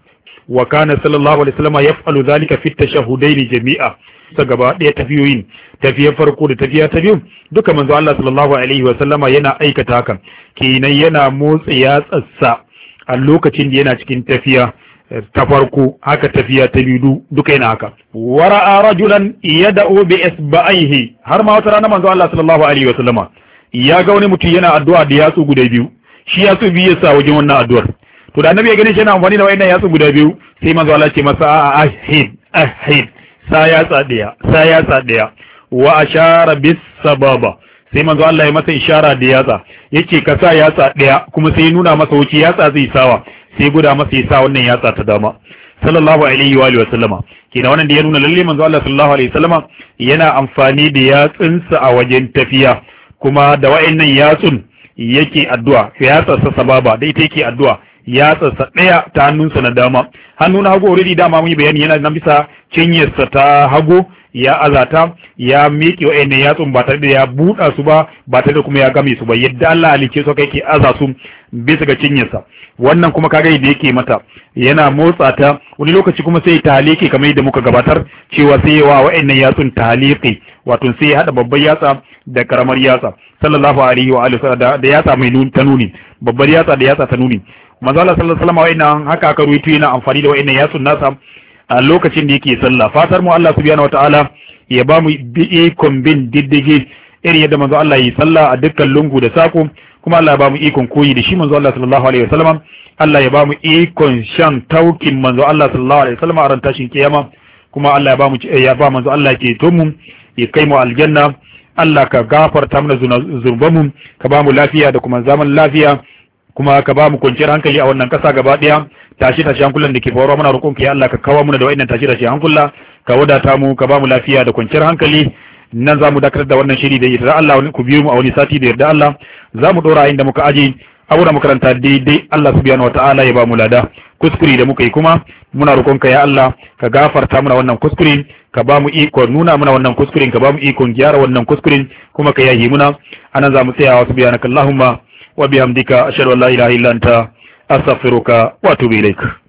wa kana sallallahu alaihi wasallam yaf'alu dhalika fi at-tashahhudain jami'a ta gaba ɗaya tafiyoyin tafiyar farko da tafiya ta biyu duka manzo Allah sallallahu alaihi wasallama yana aikata hakan kenan yana motsa yatsarsa a lokacin da yana cikin tafiya ta farko haka tafiya ta biyu duka yana haka wara'a rajulan yad'u bi isba'ihi har ma wata rana manzo Allah sallallahu alaihi wasallama ya ga wani mutum yana addu'a da yatsu guda biyu shi yatsu biyu yasa wajen wannan addu'ar to da annabi ya gani shi yana amfani da wayannan yatsu guda biyu sai manzo Allah ce masa ahid ahid sa yatsa daya sa yatsa daya wa ashara bis sababa sai manzo Allah ya masa ishara da yatsa yake ka sa yatsa daya kuma sai nuna masa wuce yatsa zai sawa sai guda masa ya sa wannan yatsa ta dama sallallahu alaihi wa alihi wa sallama kina wannan da ya nuna lalle manzo Allah sallallahu alaihi wa sallama yana amfani da yatsunsa a wajen tafiya kuma da wayannan yatsun yake addu'a yatsa sa sababa da ita yake addu'a yatsarsa ɗaya ta hannunsa na dama hannu na hagu already dama mun yi bayani yana nan bisa cinyarsa ta hagu ya azata ya miƙe wa'annan yatsun ba tare da ya buɗa su ba ba tare da kuma ya game su ba yadda Allah halice su kai ke aza su bisa ga cinyarsa wannan kuma kaga yadda yake mata yana motsa ta wani lokaci kuma sai taliki kamar yadda muka gabatar cewa sai yawa wa'annan yatsun taliki wato sai ya hada babbar yatsa da karamar yatsa sallallahu alaihi wa alihi da yatsa mai nuni ta nuni babbar yatsa da yatsa ta nuni manzo Allah sallallahu alaihi wasallam haka aka ruwaito yana amfani da wa'annan yatsun nasa a lokacin da yake sallah fatar mu Allah subhanahu wataala ya ba mu ikon bin diddigi irin yadda manzo Allah yi sallah a dukkan lungu da sako kuma Allah ya ba mu ikon koyi da shi manzo Allah sallallahu alaihi wasallam Allah ya ba mu ikon shan taukin manzo Allah sallallahu alaihi wasallam a ran tashin kiyama kuma Allah ya ba mu ya ba manzo Allah ke to mu ya kai mu aljanna Allah ka gafarta mana zurbanmu ka ba mu lafiya da kuma zaman lafiya kuma ka ba mu kwanciyar hankali a wannan kasa gaba daya tashi tashi hankulan da ke faruwa muna roƙon ka ya Allah ka kawo mu da wa'annan tashi tashi hankula ka wadata mu ka ba mu lafiya da kwanciyar hankali nan zamu dakatar da wannan shiri da yarda Allah ku biyo mu a wani sati da yarda Allah zamu dora inda muka aje abuda makaranta daidai Allah subhanahu wataala ya ba mu lada kuskure da muka yi kuma muna roƙon ka ya Allah ka gafarta mana wannan kuskure ka ba mu iko nuna mana wannan kuskuren ka ba mu ikon gyara wannan kuskuren kuma ka yahi muna anan zamu tsaya wa subhanakallahumma wa bihamdika ashhadu an la ilaha illa anta astaghfiruka wa atubu ilaik.